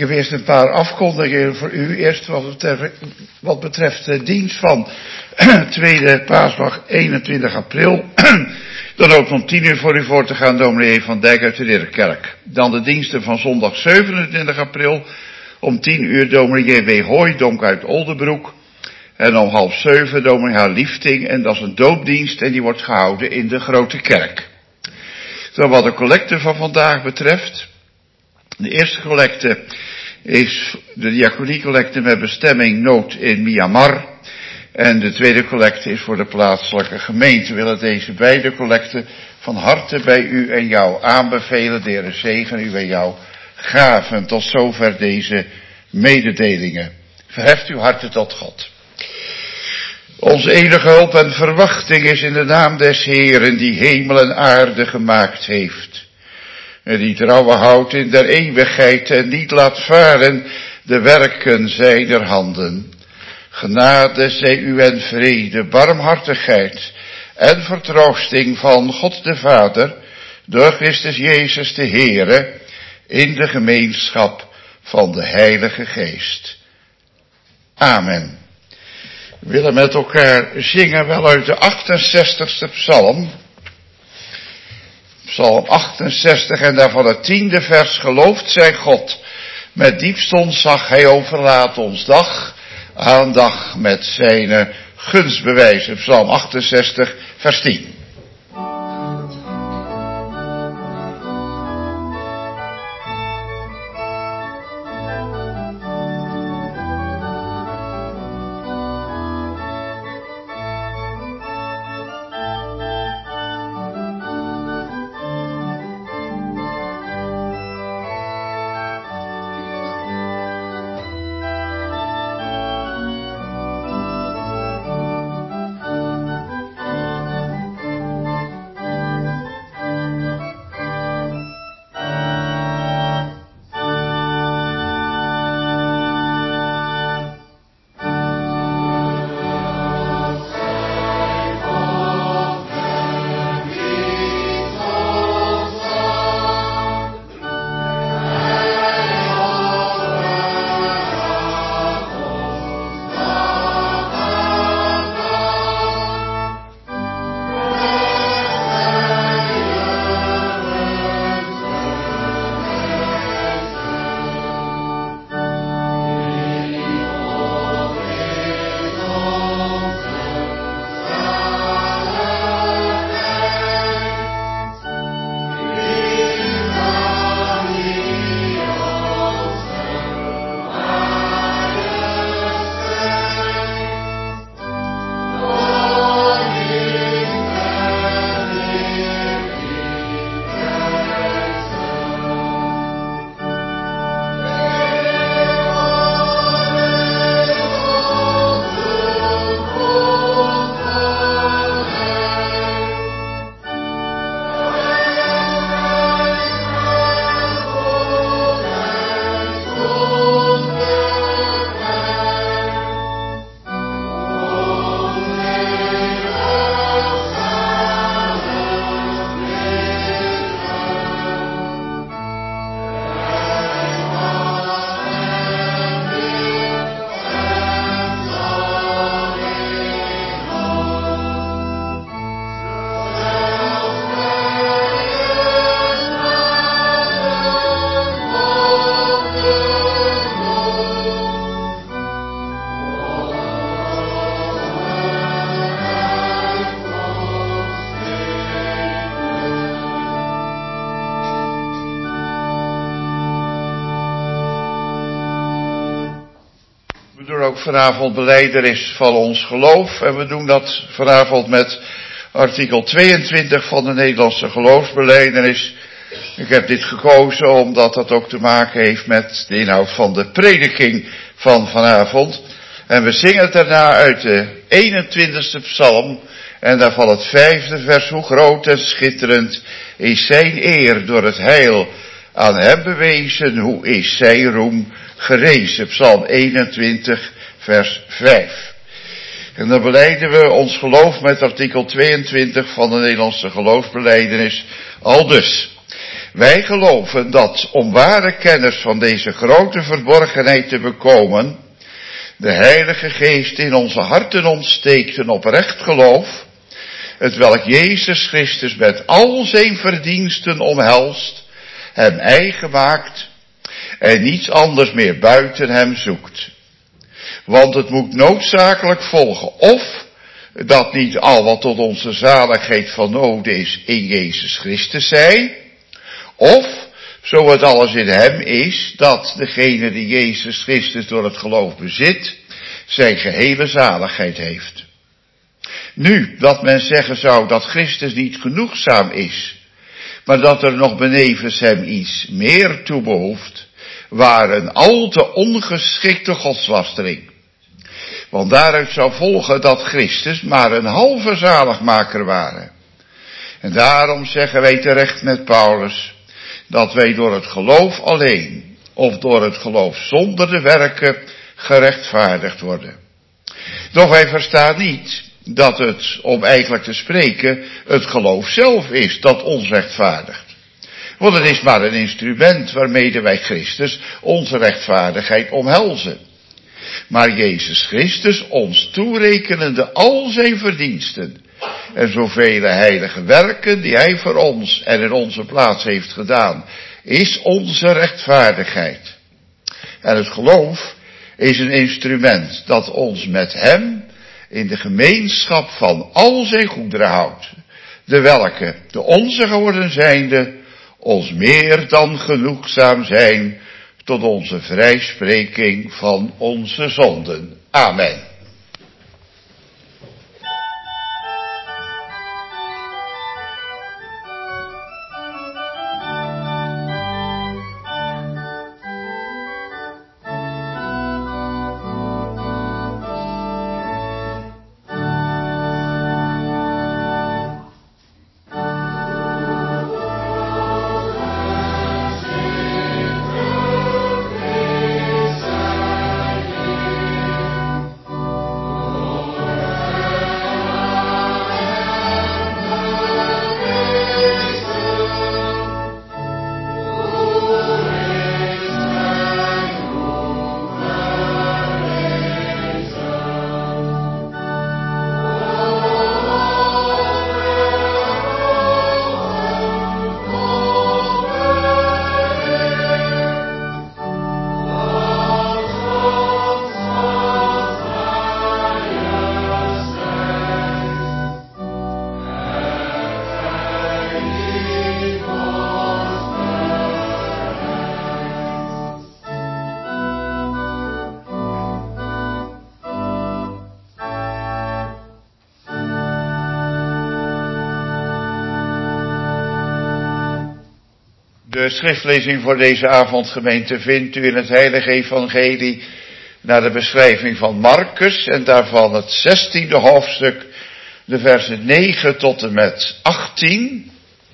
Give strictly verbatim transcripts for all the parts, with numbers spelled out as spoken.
heb eerst een paar afkondigingen voor u. Eerst wat betreft, wat betreft de dienst van tweede paasdag eenentwintig april. Dan ook om tien uur voor u voor te gaan, dominee van Dijk uit de Ridderkerk. Dan de diensten van zondag zevenentwintig april. Om tien uur dominee J W Hooydonk uit Oldebroek. En om half zeven dominee Haar Liefting. En dat is een doopdienst en die wordt gehouden in de Grote Kerk. Dan wat de collecte van vandaag betreft. De eerste collecte is de diaconiecollecte met bestemming nood in Myanmar. En de tweede collecte is voor de plaatselijke gemeente. We willen deze beide collecten van harte bij u en jou aanbevelen. De Heere zegen u en jou gaven. Tot zover deze mededelingen. Verheft uw harten tot God. Onze enige hulp en verwachting is in de naam des Heeren die hemel en aarde gemaakt heeft. En die trouwen houdt in der eeuwigheid en niet laat varen de werken zijner handen. Genade zij u en vrede, barmhartigheid en vertroosting van God de Vader, door Christus Jezus de Heere, in de gemeenschap van de Heilige Geest. Amen. We willen met elkaar zingen wel uit de achtenzestigste psalm. Psalm achtenzestig en daarvan het tiende vers. Geloofd zij God, met diepst ontzag hij overlaat ons dag aan dag met zijn gunstbewijzen. Psalm achtenzestig vers tien. Vanavond belijdenis van ons geloof en we doen dat vanavond met artikel tweeëntwintig van de Nederlandse geloofsbelijdenis. Ik heb dit gekozen omdat dat ook te maken heeft met de inhoud van de prediking van vanavond. En we zingen daarna uit de eenentwintigste psalm en daarvan het vijfde vers. Hoe groot en schitterend is zijn eer door het heil aan hem bewezen, hoe is zijn roem gerezen. Psalm eenentwintig vers vijf. En dan belijden we ons geloof met artikel tweeëntwintig van de Nederlandse geloofsbelijdenis aldus. Wij geloven dat om ware kennis van deze grote verborgenheid te bekomen, de Heilige Geest in onze harten ontsteekt een oprecht geloof, hetwelk Jezus Christus met al zijn verdiensten omhelst, hem eigen maakt en niets anders meer buiten hem zoekt. Want het moet noodzakelijk volgen, of dat niet al wat tot onze zaligheid van noden is in Jezus Christus zij, of, zo het alles in hem is, dat degene die Jezus Christus door het geloof bezit, zijn gehele zaligheid heeft. Nu, dat men zeggen zou dat Christus niet genoegzaam is, maar dat er nog benevens hem iets meer toe behoeft, waren een al te ongeschikte godslastering. Want daaruit zou volgen dat Christus maar een halve zaligmaker waren. En daarom zeggen wij terecht met Paulus, dat wij door het geloof alleen, of door het geloof zonder de werken, gerechtvaardigd worden. Doch wij verstaan niet dat het, om eigenlijk te spreken, het geloof zelf is dat ons rechtvaardigt. Want het is maar een instrument waarmee wij Christus onze rechtvaardigheid omhelzen. Maar Jezus Christus ons toerekenende al zijn verdiensten en zoveel heilige werken die hij voor ons en in onze plaats heeft gedaan, is onze rechtvaardigheid. En het geloof is een instrument dat ons met hem in de gemeenschap van al zijn goederen houdt, de welke, de onze geworden zijnde, ons meer dan genoegzaam zijn tot onze vrijspreking van onze zonden. Amen. De schriftlezing voor deze avond, gemeente, vindt u in het Heilige Evangelie naar de beschrijving van Marcus en daarvan het zestiende hoofdstuk, de versen negen tot en met achttien.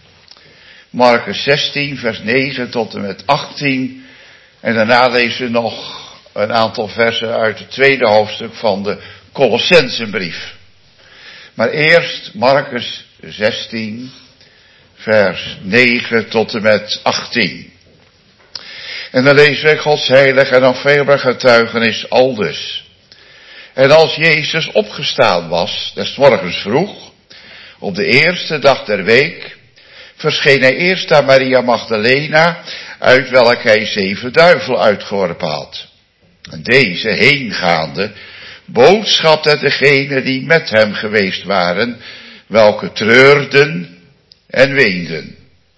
Marcus zestien, vers negen tot en met achttien. En daarna lezen we nog een aantal versen uit het tweede hoofdstuk van de Colossensenbrief. Maar eerst Marcus zestien, vers negen tot en met achttien. En dan lezen wij Gods heilig en onfeilbaar getuigenis aldus. En als Jezus opgestaan was, des morgens vroeg, op de eerste dag der week, verscheen hij eerst aan Maria Magdalena, uit welk hij zeven duivelen uitgeworpen had. En deze, heengaande, boodschapte degenen die met hem geweest waren, welke treurden en weenden.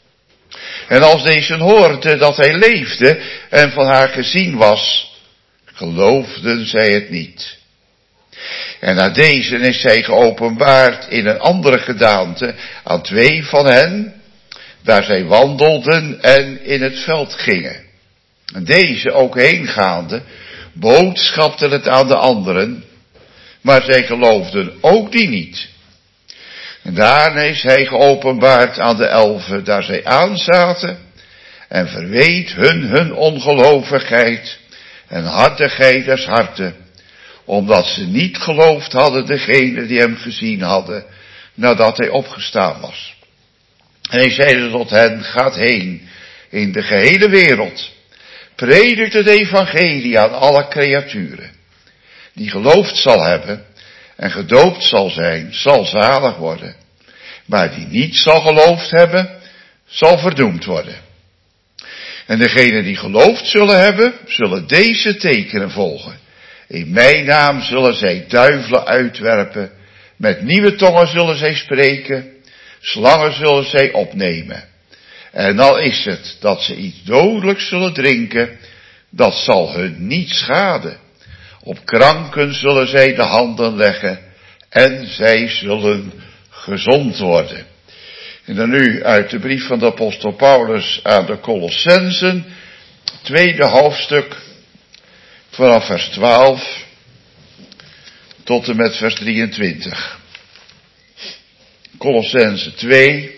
En als deze hoorden dat hij leefde en van haar gezien was, geloofden zij het niet. En na deze is zij geopenbaard in een andere gedaante aan twee van hen, daar zij wandelden en in het veld gingen. En deze, ook heengaande, boodschapten het aan de anderen, maar zij geloofden ook die niet. En daarna is hij geopenbaard aan de elfen, daar zij aanzaten, en verweet hun hun ongelovigheid en hartigheid des harten, omdat ze niet geloofd hadden degene die hem gezien hadden, nadat hij opgestaan was. En hij zeide tot hen, gaat heen in de gehele wereld. Predikt het evangelie aan alle creaturen. Die geloofd zal hebben en gedoopt zal zijn, zal zalig worden. Maar die niet zal geloofd hebben, zal verdoemd worden. En degenen die geloofd zullen hebben, zullen deze tekenen volgen. In mijn naam zullen zij duivelen uitwerpen. Met nieuwe tongen zullen zij spreken. Slangen zullen zij opnemen. En al is het dat ze iets dodelijks zullen drinken, dat zal hun niet schaden. Op kranken zullen zij de handen leggen en zij zullen gezond worden. En dan nu uit de brief van de apostel Paulus aan de Colossensen, tweede hoofdstuk, vanaf vers twaalf tot en met vers drieëntwintig. Colossensen twee,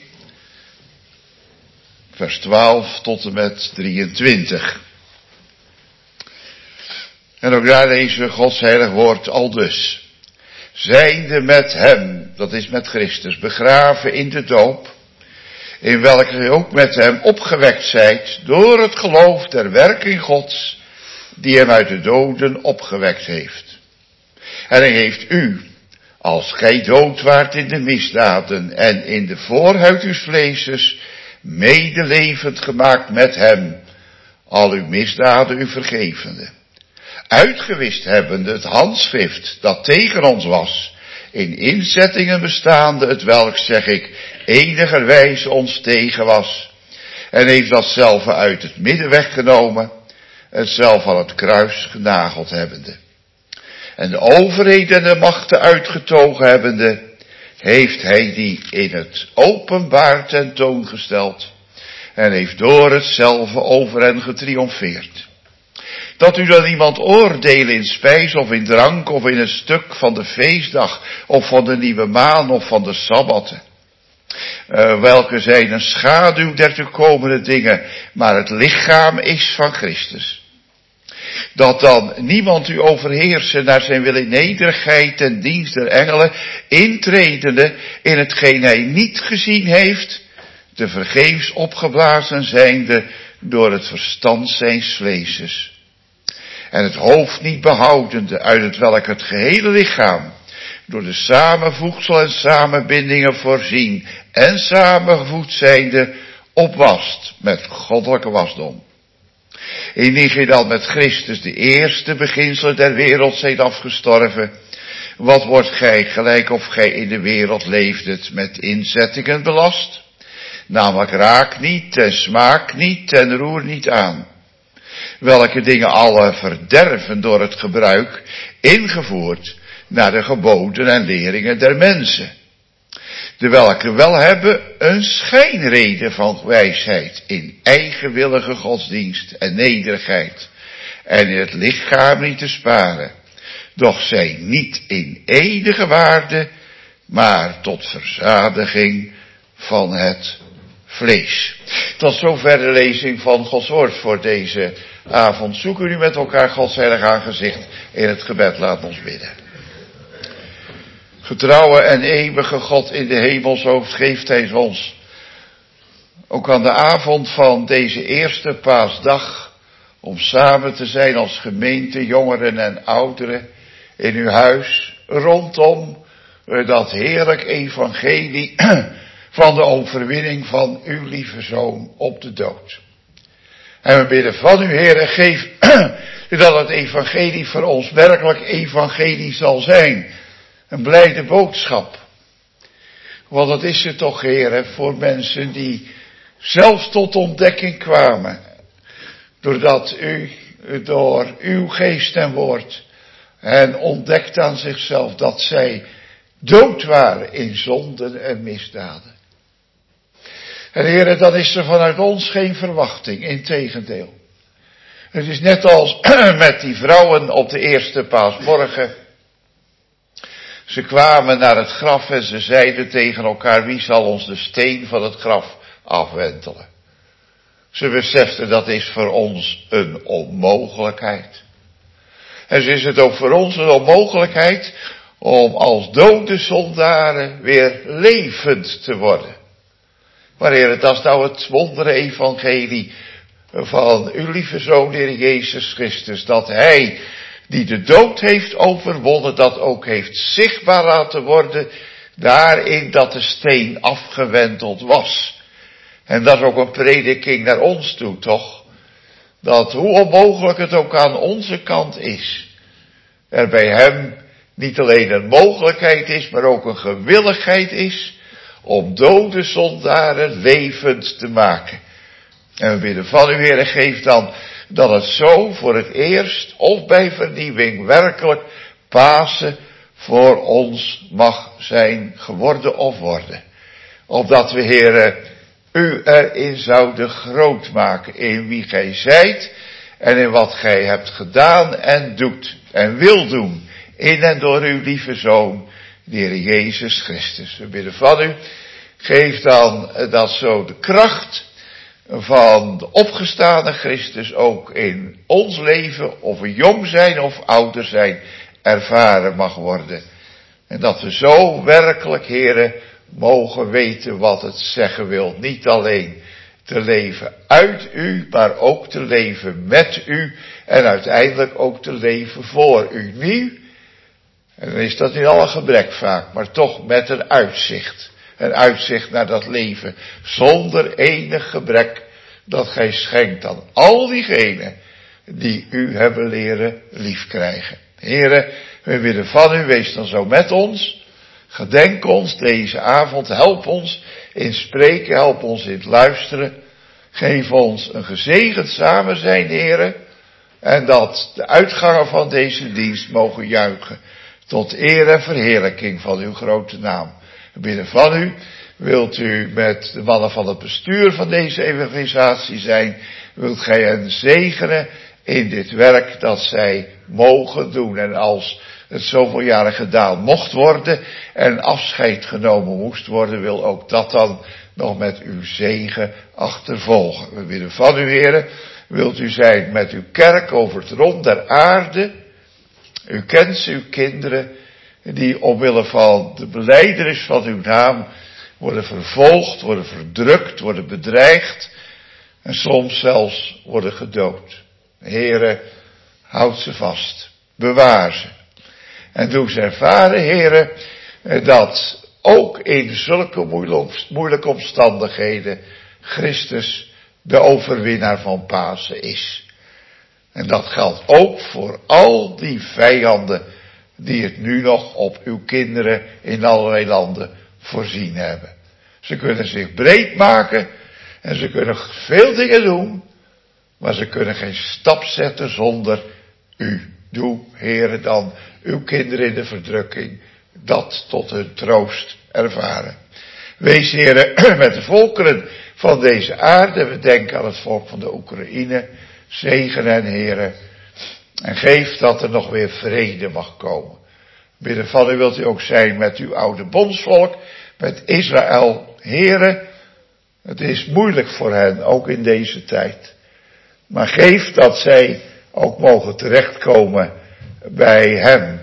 vers twaalf tot en met drieëntwintig. En ook daar lezen we Gods heilig woord aldus. Zijnde met hem, dat is met Christus, begraven in de doop, in welke gij ook met hem opgewekt zijt door het geloof der werking Gods, die hem uit de doden opgewekt heeft. En hij heeft u, als gij dood waart in de misdaden en in de voorhuid uws vleeses, medelevend gemaakt met hem, al uw misdaden u vergevende. Uitgewist hebbende het handschrift dat tegen ons was, in inzettingen bestaande, het welk, zeg ik, enigerwijze ons tegen was, en heeft dat zelf uit het midden weggenomen, en zelf aan het kruis genageld hebbende. En de overheden en de machten uitgetogen hebbende, heeft hij die in het openbaar tentoongesteld, en heeft door hetzelfde over hen getriomfeerd. Dat u dan iemand oordelen in spijs of in drank of in een stuk van de feestdag of van de nieuwe maan of van de sabbatten. Uh, welke zijn een schaduw der toekomende dingen, maar het lichaam is van Christus. Dat dan niemand u overheersen naar zijn wil in nederigheid ten dienst der engelen, intredende in hetgeen hij niet gezien heeft, te vergeefs opgeblazen zijnde door het verstand zijns vleeses. En het hoofd niet behoudende, uit het welk het gehele lichaam, door de samenvoegsel en samenbindingen voorzien en samengevoegd zijnde, opwast met goddelijke wasdom. Indien gij dan met Christus de eerste beginselen der wereld zijt afgestorven, wat wordt gij gelijk of gij in de wereld leefdet met inzettingen belast? Namelijk raak niet en smaak niet en roer niet aan. Welke dingen alle verderven door het gebruik, ingevoerd naar de geboden en leringen der mensen. De welke wel hebben een schijnrede van wijsheid in eigenwillige godsdienst en nederigheid, en in het lichaam niet te sparen, doch zij niet in edige waarde, maar tot verzadiging van het vlees. Tot zover de lezing van Gods woord voor deze avond. Zoeken nu met elkaar Gods heilig aangezicht in het gebed. Laat ons bidden. Getrouwe en eeuwige God in de hemelshoofd, geeft hij ons ook aan de avond van deze eerste paasdag om samen te zijn als gemeente, jongeren en ouderen in uw huis rondom dat heerlijk evangelie van de overwinning van uw lieve Zoon op de dood. En we bidden van u, Heere, geef dat het evangelie voor ons werkelijk evangelie zal zijn. Een blijde boodschap. Want dat is het toch, Heere, voor mensen die zelfs tot ontdekking kwamen. Doordat u door uw geest en woord hen ontdekt aan zichzelf dat zij dood waren in zonden en misdaden. En Heere, dan is er vanuit ons geen verwachting, integendeel. Het is net als met die vrouwen op de eerste paasmorgen. Ze kwamen naar het graf en ze zeiden tegen elkaar, wie zal ons de steen van het graf afwentelen? Ze beseften, dat is voor ons een onmogelijkheid. En zo is het ook voor ons een onmogelijkheid om als dode zondaren weer levend te worden. Maar Heer, dat is nou het wondere evangelie van uw lieve Zoon, de Heer Jezus Christus. Dat Hij, die de dood heeft overwonnen, dat ook heeft zichtbaar laten worden, daarin dat de steen afgewenteld was. En dat is ook een prediking naar ons toe, toch? Dat hoe onmogelijk het ook aan onze kant is, er bij Hem niet alleen een mogelijkheid is, maar ook een gewilligheid is om dode zondaren levend te maken. En we bidden van u, Heer, geef dan dat het zo voor het eerst of bij vernieuwing werkelijk Pasen voor ons mag zijn geworden of worden. Opdat we, Heer, u erin zouden groot maken in wie gij zijt en in wat gij hebt gedaan en doet en wil doen in en door uw lieve Zoon, de Heer Jezus Christus. We bidden van u, geef dan dat zo de kracht van de opgestane Christus ook in ons leven, of we jong zijn of ouder zijn, ervaren mag worden. En dat we zo werkelijk, Heere, mogen weten wat het zeggen wil. Niet alleen te leven uit u, maar ook te leven met u en uiteindelijk ook te leven voor u. Nieuw, en dan is dat in alle gebrek vaak, maar toch met een uitzicht. Een uitzicht naar dat leven zonder enig gebrek dat gij schenkt aan al diegenen die u hebben leren liefkrijgen. Heere, we willen van u, wees dan zo met ons. Gedenk ons deze avond, help ons in spreken, help ons in het luisteren. Geef ons een gezegend samen zijn, Heere, en dat de uitgangen van deze dienst mogen juichen tot eer en verheerlijking van uw grote naam. We bidden van u, wilt u met de mannen van het bestuur van deze evangelisatie zijn, wilt gij hen zegenen in dit werk dat zij mogen doen. En als het zoveel jaren gedaan mocht worden en afscheid genomen moest worden, wil ook dat dan nog met uw zegen achtervolgen. We bidden van u, Heere, wilt u zijn met uw kerk over het rond der aarde. U kent uw kinderen die omwille van de belijdenis van uw naam worden vervolgd, worden verdrukt, worden bedreigd en soms zelfs worden gedood. Heere, houd ze vast, bewaar ze. En doe ze ervaren, Heere, dat ook in zulke moeilijke omstandigheden Christus de overwinnaar van Pasen is. En dat geldt ook voor al die vijanden die het nu nog op uw kinderen in allerlei landen voorzien hebben. Ze kunnen zich breed maken en ze kunnen veel dingen doen, maar ze kunnen geen stap zetten zonder u. Doe, Heere, dan uw kinderen in de verdrukking dat tot hun troost ervaren. Wees, Heere, met de volkeren van deze aarde. We denken aan het volk van de Oekraïne. Zegen hen, Heere. En geef dat er nog weer vrede mag komen. Bidden van u wilt u ook zijn met uw oude bondsvolk, met Israël. Heere, het is moeilijk voor hen, ook in deze tijd. Maar geef dat zij ook mogen terechtkomen bij hem,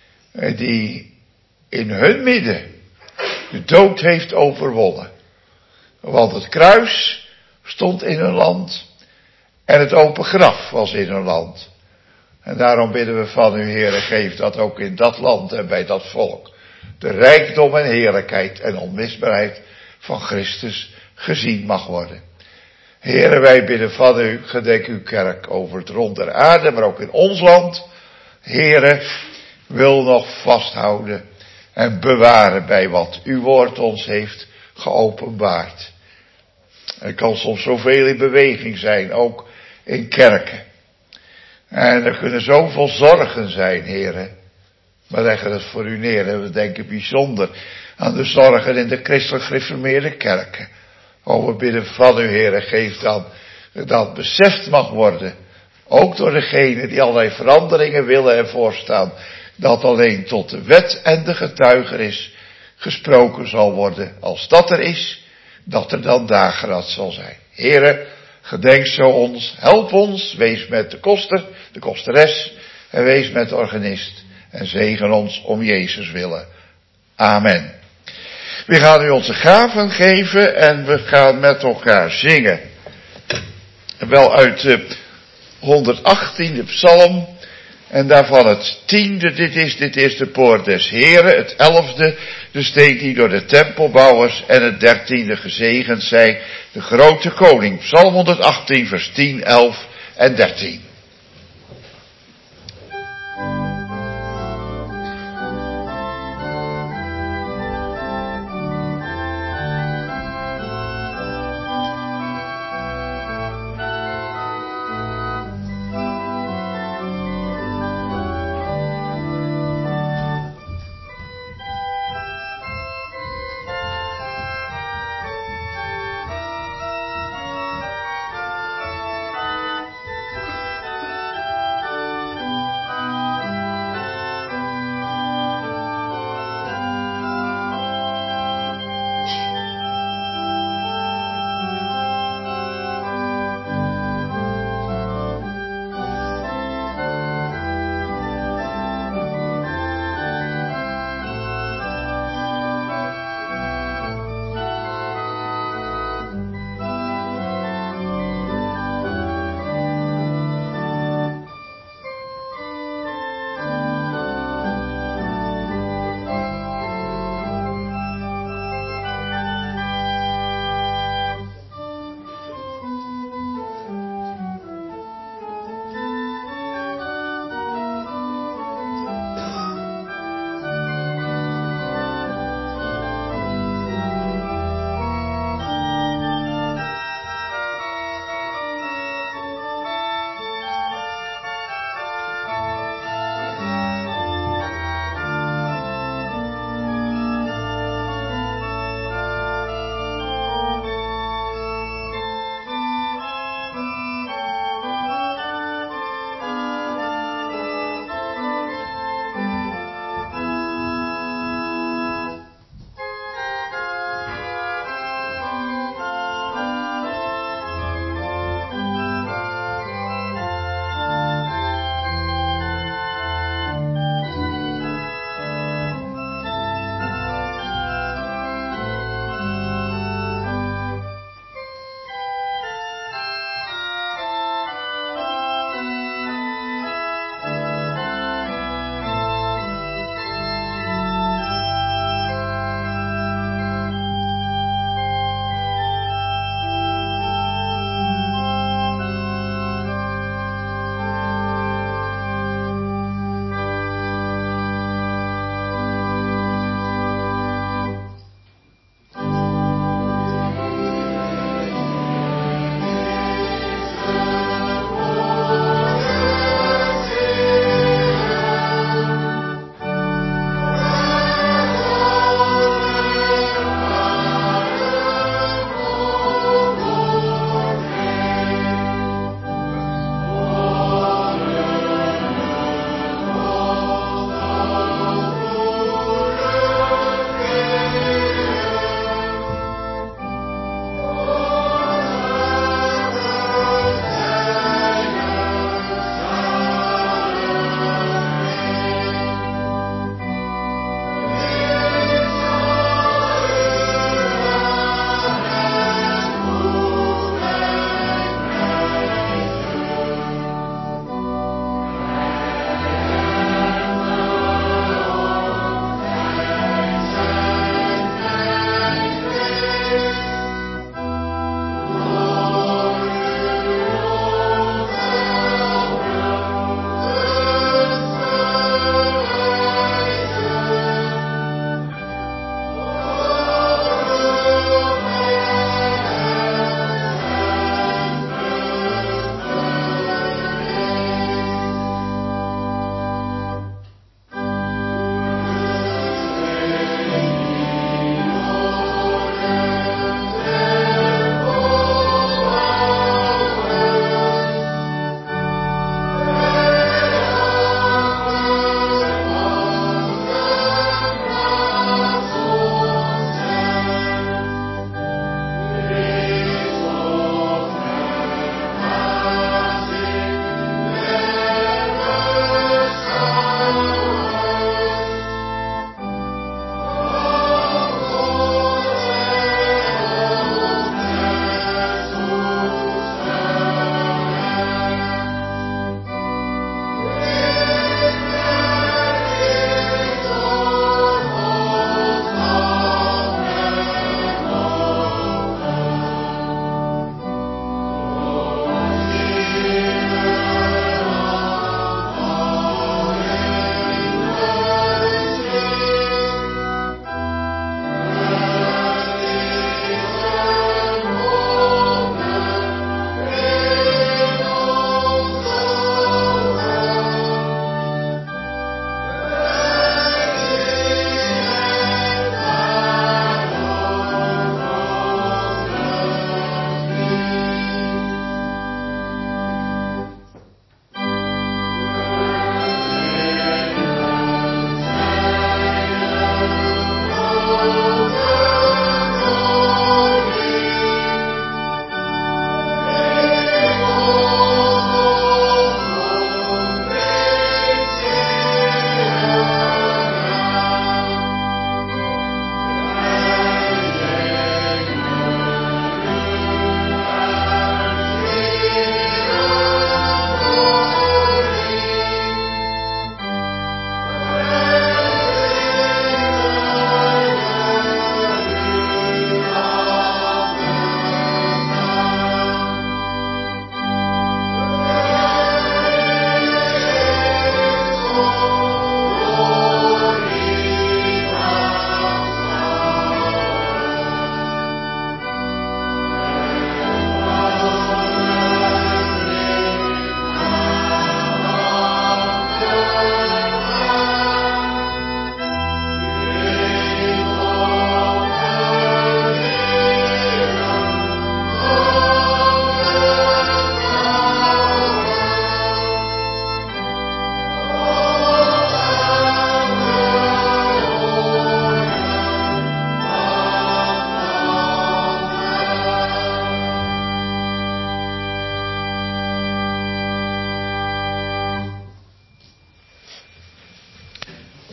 die in hun midden de dood heeft overwonnen. Want het kruis stond in hun land en het open graf was in hun land. En daarom bidden we van u, Heere, geef dat ook in dat land en bij dat volk de rijkdom en heerlijkheid en onmisbaarheid van Christus gezien mag worden. Heere, wij bidden van u, gedenk uw kerk over het rond der aarde, maar ook in ons land. Heere, wil nog vasthouden en bewaren bij wat uw woord ons heeft geopenbaard. Er kan soms zoveel in beweging zijn, ook in kerken. En er kunnen zoveel zorgen zijn, Heere. We leggen het voor u neer en we denken bijzonder aan de zorgen in de christelijk gereformeerde kerken. O, we bidden van u, Heere, geef dan dat beseft mag worden, ook door degenen die allerlei veranderingen willen en voorstaan, dat alleen tot de wet en de getuigenis gesproken zal worden. Als dat er is, dat er dan dageraad zal zijn. Heere, gedenk zo ons, help ons, wees met de koster, de kosteres, en wees met de organist, en zegen ons om Jezus willen. Amen. We gaan u onze gaven geven en we gaan met elkaar zingen. Wel uit de honderdachttiende psalm en daarvan het tiende, dit is, dit is de poort des Heren, het elfde, de steen die door de tempelbouwers en het dertiende gezegend zij, de grote koning. Psalm honderdachttien, vers tien, elf en dertien.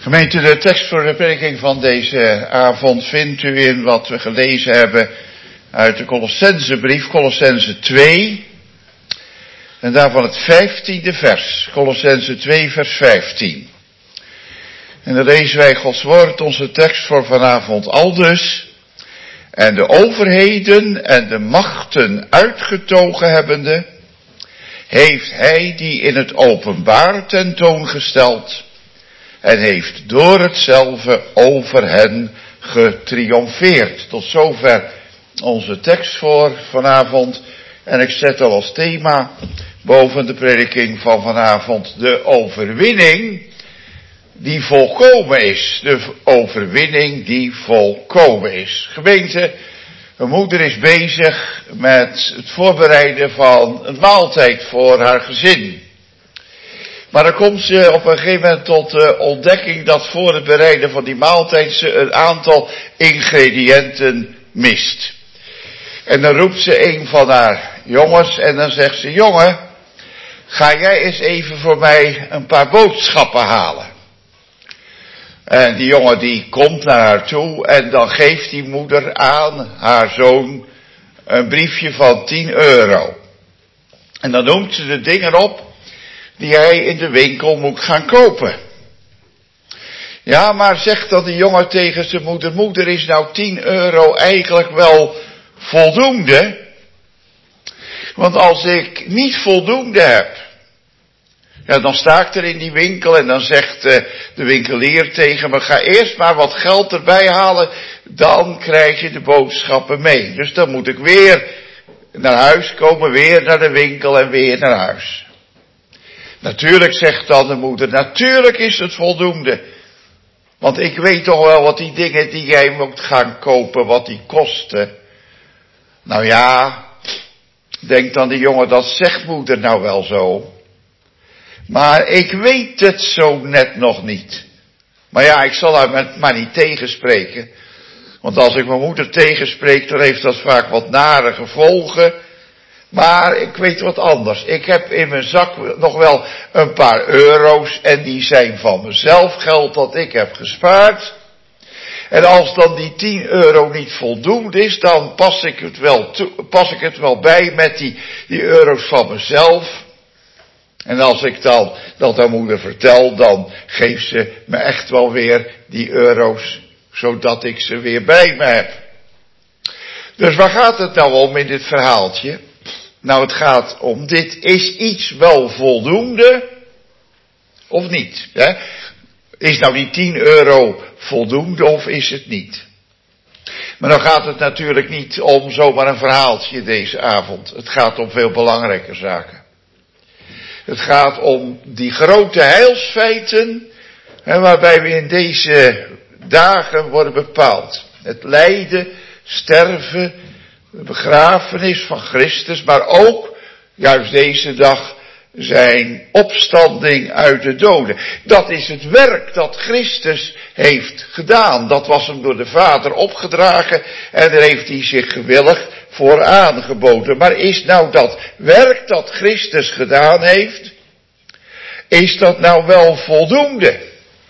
Gemeente, de tekst voor de prediking van deze avond vindt u in wat we gelezen hebben uit de Colossensebrief, Colossense twee. En daarvan het vijftiende vers, Colossense twee vers vijftien. En dan lezen wij Gods woord, onze tekst voor vanavond aldus. En de overheden en de machten uitgetogen hebbende, heeft hij die in het openbaar tentoongesteld en heeft door hetzelfde over hen getriomfeerd. Tot zover onze tekst voor vanavond. En ik zet al als thema boven de prediking van vanavond de overwinning die volkomen is. De overwinning die volkomen is. Gemeente, mijn moeder is bezig met het voorbereiden van een maaltijd voor haar gezin. Maar dan komt ze op een gegeven moment tot de ontdekking dat voor het bereiden van die maaltijd ze een aantal ingrediënten mist. En dan roept ze een van haar jongens en dan zegt ze: jongen, ga jij eens even voor mij een paar boodschappen halen. En die jongen die komt naar haar toe en dan geeft die moeder aan haar zoon een briefje van tien euro. En dan noemt ze de dingen op die hij in de winkel moet gaan kopen. Ja, maar zegt dan die jongen tegen zijn moeder: moeder, is nou tien euro eigenlijk wel voldoende? Want als ik niet voldoende heb, ja, dan sta ik er in die winkel en dan zegt uh, de winkelier tegen me: ga eerst maar wat geld erbij halen, dan krijg je de boodschappen mee. Dus dan moet ik weer naar huis komen, weer naar de winkel en weer naar huis. Natuurlijk, zegt dan de moeder, natuurlijk is het voldoende. Want ik weet toch wel wat die dingen die jij moet gaan kopen, wat die kosten. Nou ja, denkt dan de jongen, dat zegt moeder nou wel zo. Maar ik weet het zo net nog niet. Maar ja, ik zal haar maar niet tegenspreken. Want als ik mijn moeder tegenspreek, dan heeft dat vaak wat nare gevolgen. Maar ik weet wat anders. Ik heb in mijn zak nog wel een paar euro's en die zijn van mezelf, geld dat ik heb gespaard. En als dan die tien euro niet voldoende is, dan pas ik het wel, toe, pas ik het wel bij met die, die euro's van mezelf. En als ik dan dat aan moeder vertel, dan geeft ze me echt wel weer die euro's, zodat ik ze weer bij me heb. Dus waar gaat het nou om in dit verhaaltje? Nou, het gaat om dit. Is iets wel voldoende of niet? Hè? Is nou die tien euro voldoende of is het niet? Maar dan gaat het natuurlijk niet om zomaar een verhaaltje deze avond. Het gaat om veel belangrijke zaken. Het gaat om die grote heilsfeiten, hè, waarbij we in deze dagen worden bepaald. Het lijden, sterven, de begrafenis van Christus, maar ook, juist deze dag, zijn opstanding uit de doden. Dat is het werk dat Christus heeft gedaan. Dat was hem door de Vader opgedragen en daar heeft hij zich gewillig voor aangeboden. Maar is nou dat werk dat Christus gedaan heeft, is dat nou wel voldoende?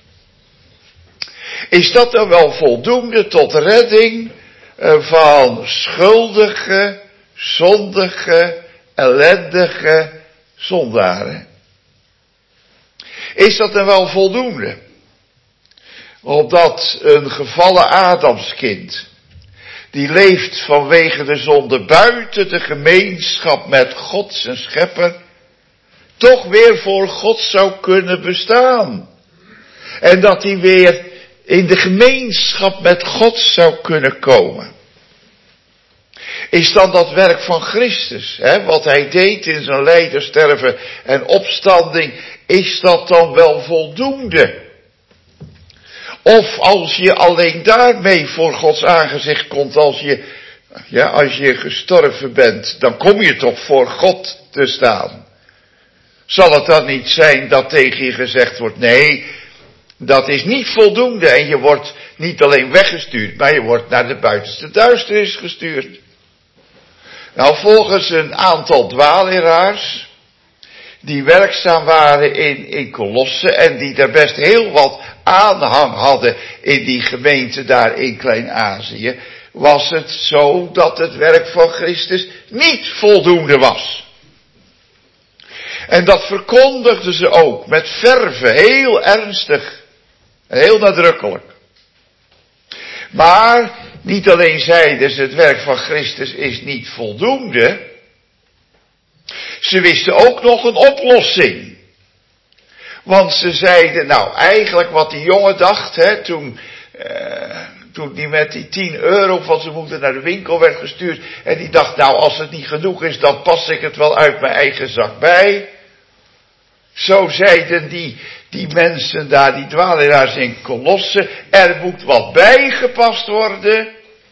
Is dat nou wel voldoende tot redding van schuldige, zondige, ellendige zondaren? Is dat dan wel voldoende? Opdat een gevallen Adamskind, die leeft vanwege de zonde buiten de gemeenschap met God zijn schepper, toch weer voor God zou kunnen bestaan. En dat hij weer in de gemeenschap met God zou kunnen komen. Is dan dat werk van Christus, hè, wat hij deed in zijn lijden, sterven en opstanding, is dat dan wel voldoende? Of als je alleen daarmee voor Gods aangezicht komt, als je, ja, als je gestorven bent, dan kom je toch voor God te staan. Zal het dan niet zijn dat tegen je gezegd wordt: nee, dat is niet voldoende en je wordt niet alleen weggestuurd, maar je wordt naar de buitenste duisternis gestuurd. Nou, volgens een aantal dwaalleraars die werkzaam waren in, in Colosse en die daar best heel wat aanhang hadden in die gemeente daar in Klein-Azië, was het zo dat het werk van Christus niet voldoende was. En dat verkondigden ze ook met verve, heel ernstig, heel nadrukkelijk. Maar niet alleen zeiden ze het werk van Christus is niet voldoende, ze wisten ook nog een oplossing. Want ze zeiden, nou eigenlijk wat die jongen dacht, hè, toen, uh, toen die met die tien euro van zijn moeder naar de winkel werd gestuurd. En die dacht, nou als het niet genoeg is, dan pas ik het wel uit mijn eigen zak bij. Zo zeiden die, die mensen daar, die dwaaleraars in Colosse, er moet wat bijgepast worden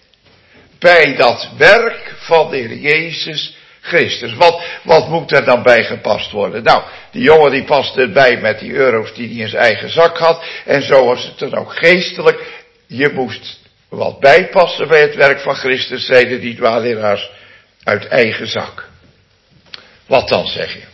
bij dat werk van de Heer Jezus Christus. Wat, wat moet er dan bijgepast worden? Nou, die jongen die paste erbij met die euro's die hij in zijn eigen zak had. En zo was het dan ook geestelijk. Je moest wat bijpassen bij het werk van Christus, zeiden die dwaaleraars, uit eigen zak. Wat dan, zeg je?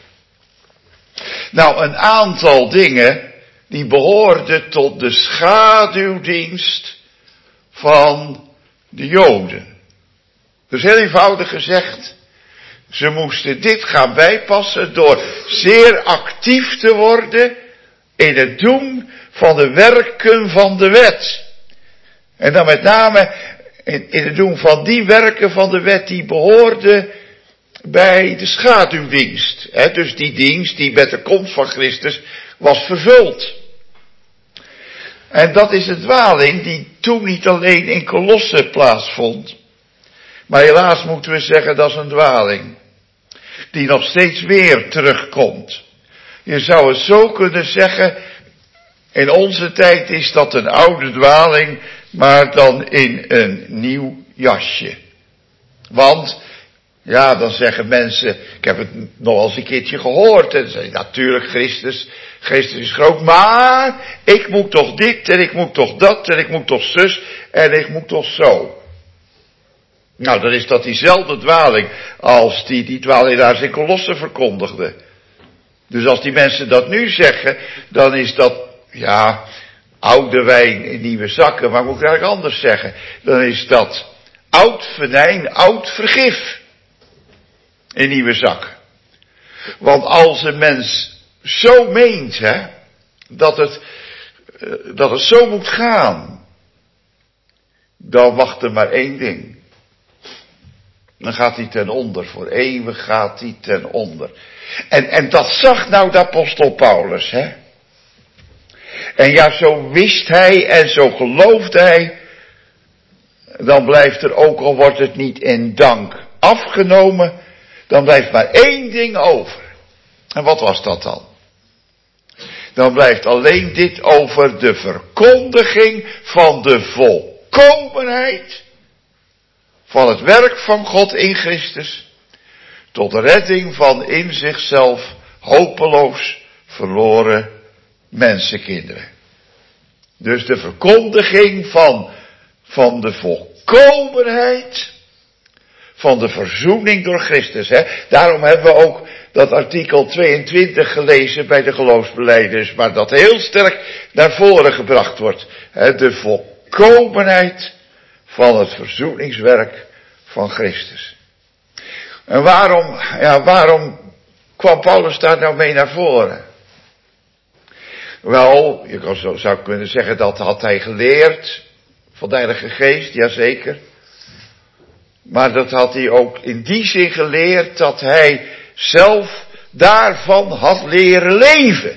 Nou, een aantal dingen die behoorden tot de schaduwdienst van de Joden. Dus heel eenvoudig gezegd, ze moesten dit gaan bijpassen door zeer actief te worden in het doen van de werken van de wet. En dan met name in, in het doen van die werken van de wet die behoorden bij de schaduwdienst. He, dus die dienst die met de komst van Christus was vervuld. En dat is een dwaling die toen niet alleen in Colosse plaatsvond. Maar helaas moeten we zeggen dat is een dwaling. Die nog steeds weer terugkomt. Je zou het zo kunnen zeggen, in onze tijd is dat een oude dwaling, maar dan in een nieuw jasje. Want, ja, dan zeggen mensen, ik heb het nog eens een keertje gehoord, en dan zeggen natuurlijk Christus, Christus is groot, maar ik moet toch dit, en ik moet toch dat, en ik moet toch zus, en ik moet toch zo. Nou, dan is dat diezelfde dwaling als die, die dwaaleraars in Colosse verkondigden. Dus als die mensen dat nu zeggen, dan is dat, ja, oude wijn in nieuwe zakken, maar moet ik eigenlijk anders zeggen. Dan is dat oud venijn, oud vergif in nieuwe zakken. Want als een mens zo meent, hè, dat het, dat het zo moet gaan, dan wacht er maar één ding. Dan gaat hij ten onder, voor eeuwig gaat hij ten onder. En, en dat zag nou de apostel Paulus, hè. En ja, zo wist hij en zo geloofde hij. Dan blijft er, ook al wordt het niet in dank afgenomen, dan blijft maar één ding over. En wat was dat dan? Dan blijft alleen dit over de verkondiging van de volkomenheid van het werk van God in Christus, tot de redding van in zichzelf hopeloos verloren mensenkinderen. Dus de verkondiging van, van de volkomenheid van de verzoening door Christus. Hè? Daarom hebben we ook dat artikel tweeëntwintig gelezen bij de geloofsbelijders, waar dat heel sterk naar voren gebracht wordt. Hè? De volkomenheid van het verzoeningswerk van Christus. En waarom, ja, waarom kwam Paulus daar nou mee naar voren? Wel, je zou kunnen zeggen dat had hij geleerd van de Heilige Geest, jazeker. Maar dat had hij ook in die zin geleerd dat hij zelf daarvan had leren leven.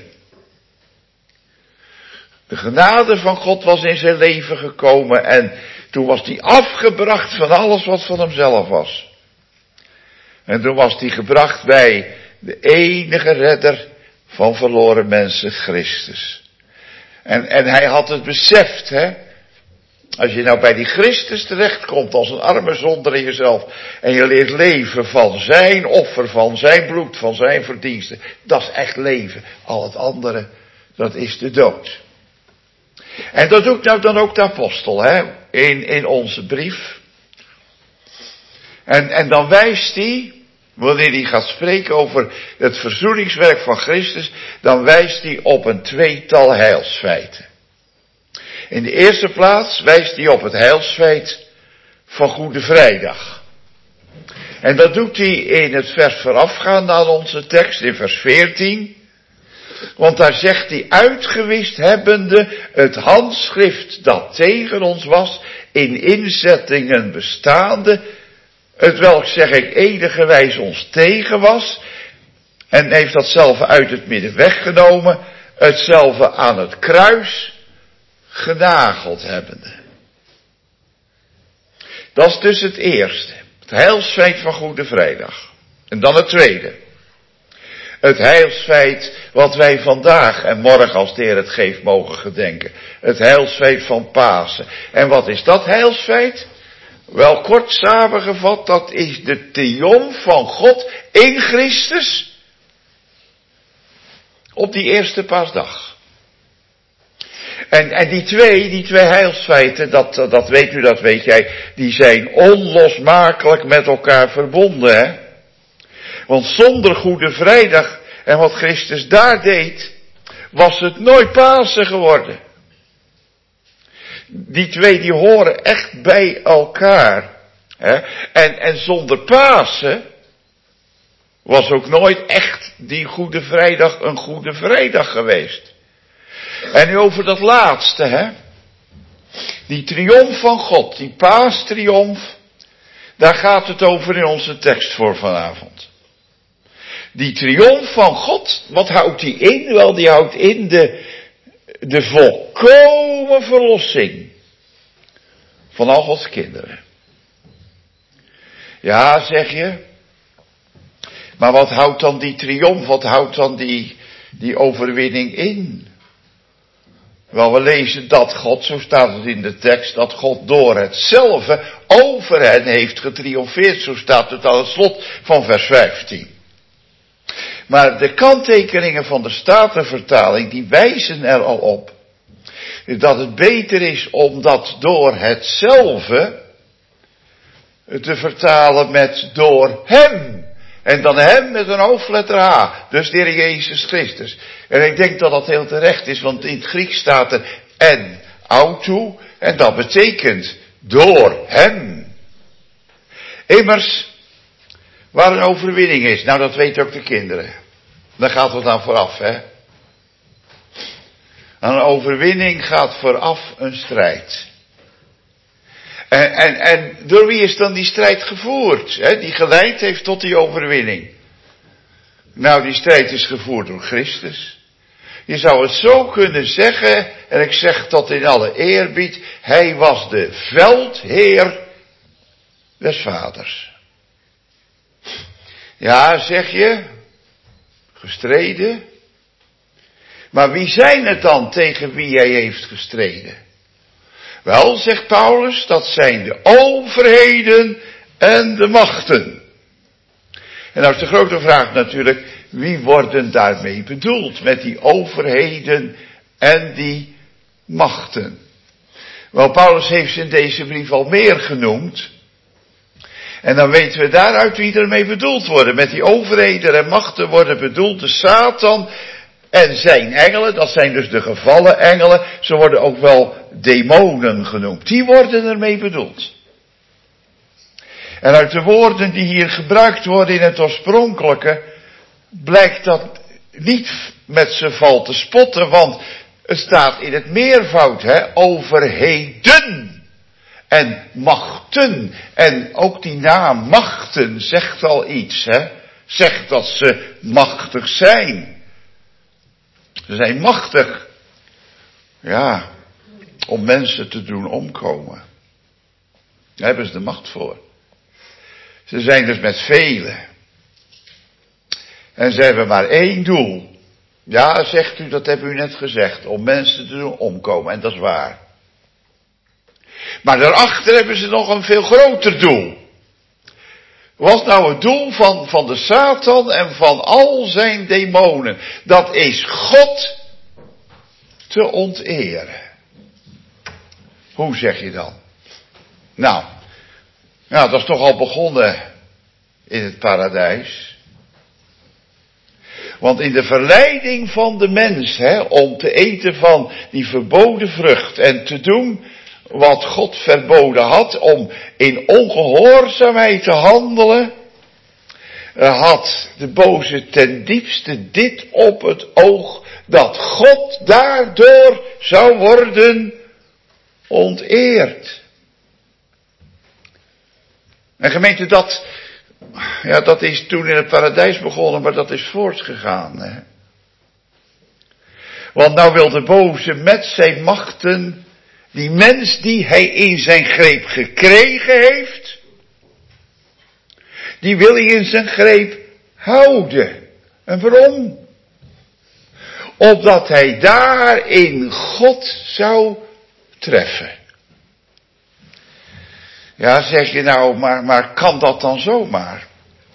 De genade van God was in zijn leven gekomen en toen was hij afgebracht van alles wat van hemzelf was. En toen was hij gebracht bij de enige redder van verloren mensen, Christus. En, en hij had het beseft, hè. Als je nou bij die Christus terechtkomt als een arme zonder in jezelf. En je leert leven van zijn offer, van zijn bloed, van zijn verdiensten. Dat is echt leven. Al het andere, dat is de dood. En dat doet nou dan ook de apostel, hè. In, in onze brief. En, en dan wijst hij wanneer hij gaat spreken over het verzoeningswerk van Christus, dan wijst hij op een tweetal heilsfeiten. In de eerste plaats wijst hij op het heilsfeit van Goede Vrijdag. En dat doet hij in het vers voorafgaand aan onze tekst, in vers veertien. Want daar zegt hij, uitgewist hebbende het handschrift dat tegen ons was, in inzettingen bestaande, het welk, zeg ik, enigerwijs ons tegen was, en heeft datzelfde uit het midden weggenomen, hetzelfde aan het kruis genageld hebbende. Dat is dus het eerste, het heilsfeit van Goede Vrijdag. En dan het tweede, het heilsfeit wat wij vandaag en morgen als de Heer het geeft mogen gedenken. Het heilsfeit van Pasen. En wat is dat heilsfeit? Wel, kort samengevat, dat is de triomf van God in Christus op die eerste paasdag. En, en die twee, die twee heilsfeiten, dat, dat weet u, dat weet jij, die zijn onlosmakelijk met elkaar verbonden, hè. Want zonder Goede Vrijdag en wat Christus daar deed, was het nooit Pasen geworden. Die twee die horen echt bij elkaar. Hè? En, en zonder Pasen was ook nooit echt die Goede Vrijdag een Goede Vrijdag geweest. En nu over dat laatste, hè. Die triomf van God, die paastriomf, daar gaat het over in onze tekst voor vanavond. Die triomf van God, wat houdt die in? Wel, die houdt in de, de volkomen verlossing van al Gods kinderen. Ja, zeg je. Maar wat houdt dan die triomf, wat houdt dan die, die overwinning in? Wel, we lezen dat God, zo staat het in de tekst, dat God door hetzelfde over hen heeft getriomfeerd. Zo staat het aan het slot van vers vijftien. Maar de kanttekeningen van de Statenvertaling, die wijzen er al op dat het beter is om dat door hetzelfde te vertalen met door hem. En dan hem met een hoofdletter H. Dus de Heer Jezus Christus. En ik denk dat dat heel terecht is, want in het Grieks staat er en autou. En dat betekent door hem. Immers, waar een overwinning is, nou dat weten ook de kinderen. Daar gaat het aan vooraf, hè. Aan een overwinning gaat vooraf een strijd. En, en, en door wie is dan die strijd gevoerd? Hè, die geleid heeft tot die overwinning. Nou, die strijd is gevoerd door Christus. Je zou het zo kunnen zeggen, en ik zeg dat in alle eerbied, hij was de veldheer des Vaders. Ja, zeg je, gestreden. Maar wie zijn het dan tegen wie hij heeft gestreden? Wel, zegt Paulus, dat zijn de overheden en de machten. En nou is de grote vraag natuurlijk, wie worden daarmee bedoeld? Met die overheden en die machten. Wel, Paulus heeft ze in deze brief al meer genoemd. En dan weten we daaruit wie ermee bedoeld worden. Met die overheden en machten worden bedoeld de Satan en zijn engelen. Dat zijn dus de gevallen engelen. Ze worden ook wel demonen genoemd. Die worden ermee bedoeld. En uit de woorden die hier gebruikt worden in het oorspronkelijke, blijkt dat niet met z'n val te spotten, want het staat in het meervoud, hè, overheden en machten. En ook die naam machten zegt al iets, hè, zegt dat ze machtig zijn. Ze zijn machtig, ja, om mensen te doen omkomen. Daar hebben ze de macht voor. Ze zijn dus met velen. En ze hebben maar één doel. Ja, zegt u, dat hebben u net gezegd. Om mensen te doen omkomen. En dat is waar. Maar daarachter hebben ze nog een veel groter doel. Wat nou het doel van, van de Satan en van al zijn demonen? Dat is God te onteren. Hoe zeg je dan? Nou, nou, dat is toch al begonnen in het paradijs. Want in de verleiding van de mens, hè, om te eten van die verboden vrucht en te doen wat God verboden had, om in ongehoorzaamheid te handelen, had de boze ten diepste dit op het oog, dat God daardoor zou worden onteerd. En gemeente, dat, ja, dat is toen in het paradijs begonnen, maar dat is voortgegaan. Hè? Want nou wil de boze met zijn machten, die mens die hij in zijn greep gekregen heeft, die wil hij in zijn greep houden. En waarom? Opdat hij daarin God zou treffen. Ja, zeg je nou, maar, maar kan dat dan zomaar?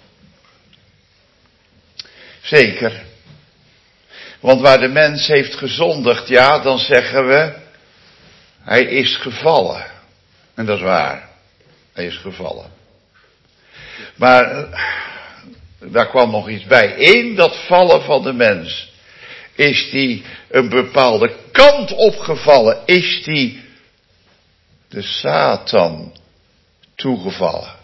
Zeker. Want waar de mens heeft gezondigd, ja, dan zeggen we, hij is gevallen. En dat is waar. Hij is gevallen. Maar daar kwam nog iets bij. In dat vallen van de mens is die een bepaalde kant opgevallen. Is die de Satan toegevallen.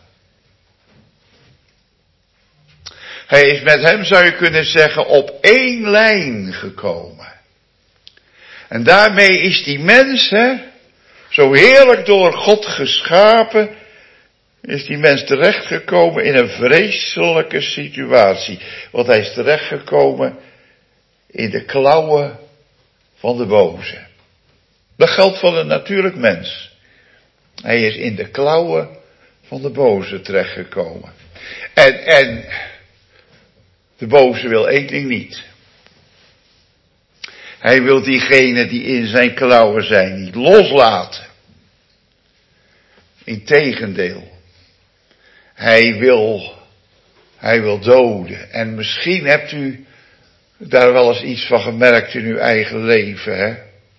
Hij is met hem, zou je kunnen zeggen, op één lijn gekomen. En daarmee is die mens, hè, zo heerlijk door God geschapen, is die mens terechtgekomen in een vreselijke situatie. Want hij is terechtgekomen in de klauwen van de boze. Dat geldt voor een natuurlijk mens. Hij is in de klauwen van de boze terechtgekomen. En, en de boze wil één ding niet. Hij wil diegenen die in zijn klauwen zijn niet loslaten. Integendeel. Hij wil, hij wil doden. En misschien hebt u daar wel eens iets van gemerkt in uw eigen leven, hè?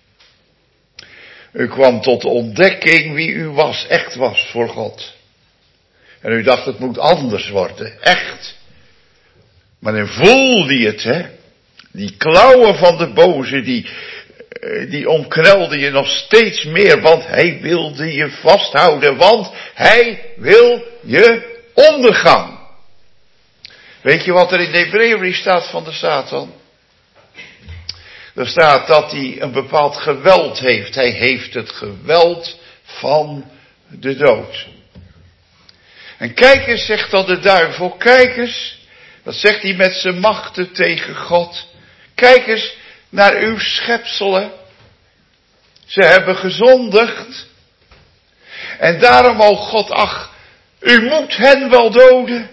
U kwam tot de ontdekking wie u was, echt was voor God. En u dacht het moet anders worden, echt. Maar dan voelde je het, hè. Die klauwen van de boze, die, die omknelden je nog steeds meer, want hij wilde je vasthouden, want hij wil je ondergang. Weet je wat er in de Hebreeënbrief staat van de Satan? Er staat dat hij een bepaald geweld heeft. Hij heeft het geweld van de dood. En kijk eens, zegt dan de duivel, kijk eens, dat zegt hij met zijn machten tegen God. Kijk eens naar uw schepselen. Ze hebben gezondigd. En daarom, o God, ach, u moet hen wel doden.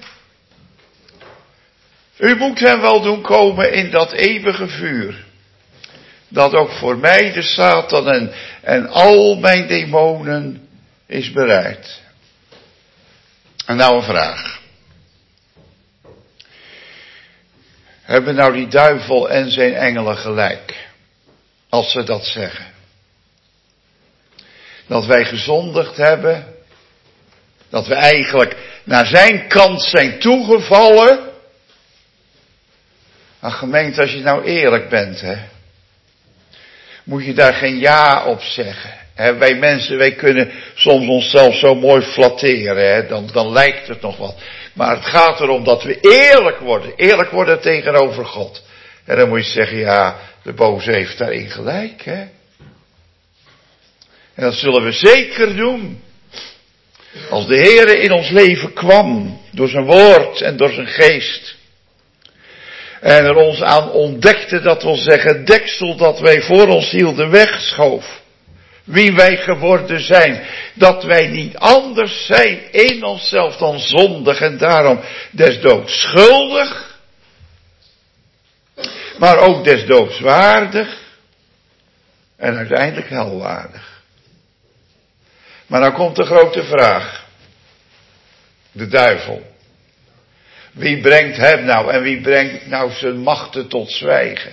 U moet hen wel doen komen in dat eeuwige vuur. Dat ook voor mij de Satan en, en al mijn demonen is bereid. En nou een vraag. Hebben nou die duivel en zijn engelen gelijk? Als ze dat zeggen. Dat wij gezondigd hebben. Dat we eigenlijk naar zijn kant zijn toegevallen. Ach gemeente, als je nou eerlijk bent, hè. Moet je daar geen ja op zeggen. He, wij mensen, wij kunnen soms onszelf zo mooi flatteren. He, dan, dan lijkt het nog wat. Maar het gaat erom dat we eerlijk worden. Eerlijk worden tegenover God. En dan moet je zeggen, ja, de boze heeft daarin gelijk. He. En dat zullen we zeker doen. Als de Heere in ons leven kwam. Door zijn woord en door zijn geest. En er ons aan ontdekte, dat wil zeggen, deksel dat wij voor ons hielden wegschoof. Wie wij geworden zijn. Dat wij niet anders zijn in onszelf dan zondig en daarom des doods schuldig. Maar ook des doods waardig. En uiteindelijk helwaardig. Maar dan komt de grote vraag. De duivel. Wie brengt hem nou en wie brengt nou zijn machten tot zwijgen?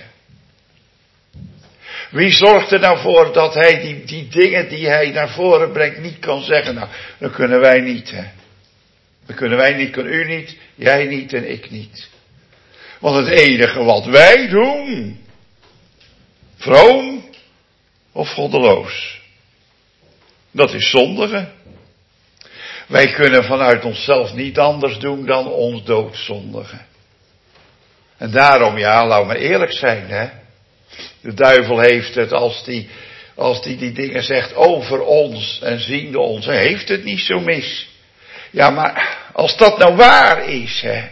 Wie zorgt er nou voor dat hij die, die dingen die hij naar voren brengt niet kan zeggen? Nou, dat kunnen wij niet, hè. Dat kunnen wij niet, kunnen u niet, jij niet en ik niet. Want het enige wat wij doen, vroom of goddeloos, dat is zondigen. Wij kunnen vanuit onszelf niet anders doen dan ons doodzondigen. En daarom, ja, laat maar eerlijk zijn, hè. De duivel heeft het, als die, als die die dingen zegt over ons en ziende ons, hij heeft het niet zo mis. Ja, maar als dat nou waar is, hè,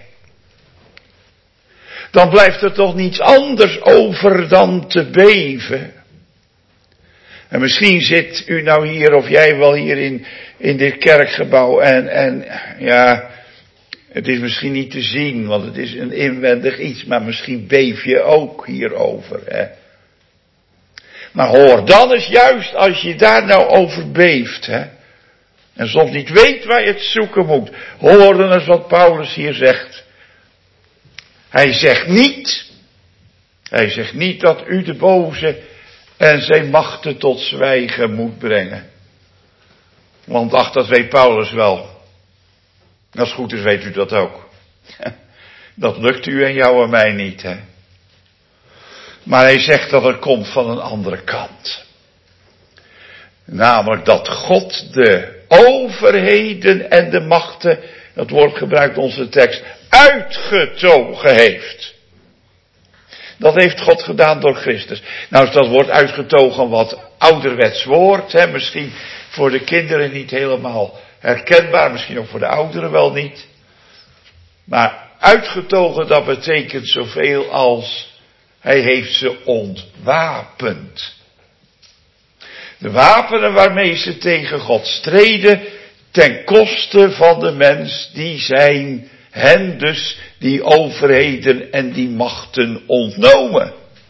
dan blijft er toch niets anders over dan te beven. En misschien zit u nou hier, of jij wel hier in, in dit kerkgebouw en, en ja, het is misschien niet te zien, want het is een inwendig iets, maar misschien beef je ook hierover, hè. Maar hoor dan eens, juist als je daar nou over beeft, hè, en soms niet weet waar je het zoeken moet, hoor dan eens wat Paulus hier zegt. Hij zegt niet, hij zegt niet dat u de boze en zijn machten tot zwijgen moet brengen. Want ach, dat weet Paulus wel. Als het goed is, weet u dat ook. Dat lukt u en jou en mij niet, hè. Maar hij zegt dat het komt van een andere kant. Namelijk dat God de overheden en de machten, dat woord gebruikt onze tekst, uitgetogen heeft. Dat heeft God gedaan door Christus. Nou is dat woord uitgetogen wat ouderwets woord, hè, misschien voor de kinderen niet helemaal herkenbaar, misschien ook voor de ouderen wel niet. Maar uitgetogen, dat betekent zoveel als hij heeft ze ontwapend. De wapenen waarmee ze tegen God streden, ten koste van de mens, die zijn hen dus die overheden en die machten ontnomen.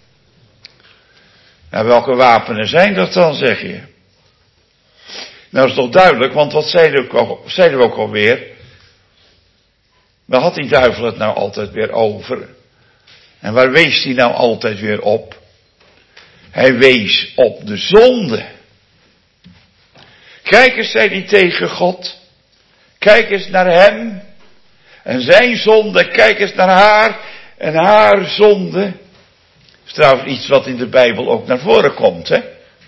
Nou, welke wapenen zijn dat dan, zeg je? Nou, dat is toch duidelijk, want wat zeiden we ook, zeiden we ook alweer? Waar had die duivel het nou altijd weer over? En waar wees hij nou altijd weer op? Hij wees op de zonde. Kijk eens, zei hij tegen God. Kijk eens naar hem. En zijn zonde. Kijk eens naar haar. En haar zonde. Dat is trouwens iets wat in de Bijbel ook naar voren komt, hè.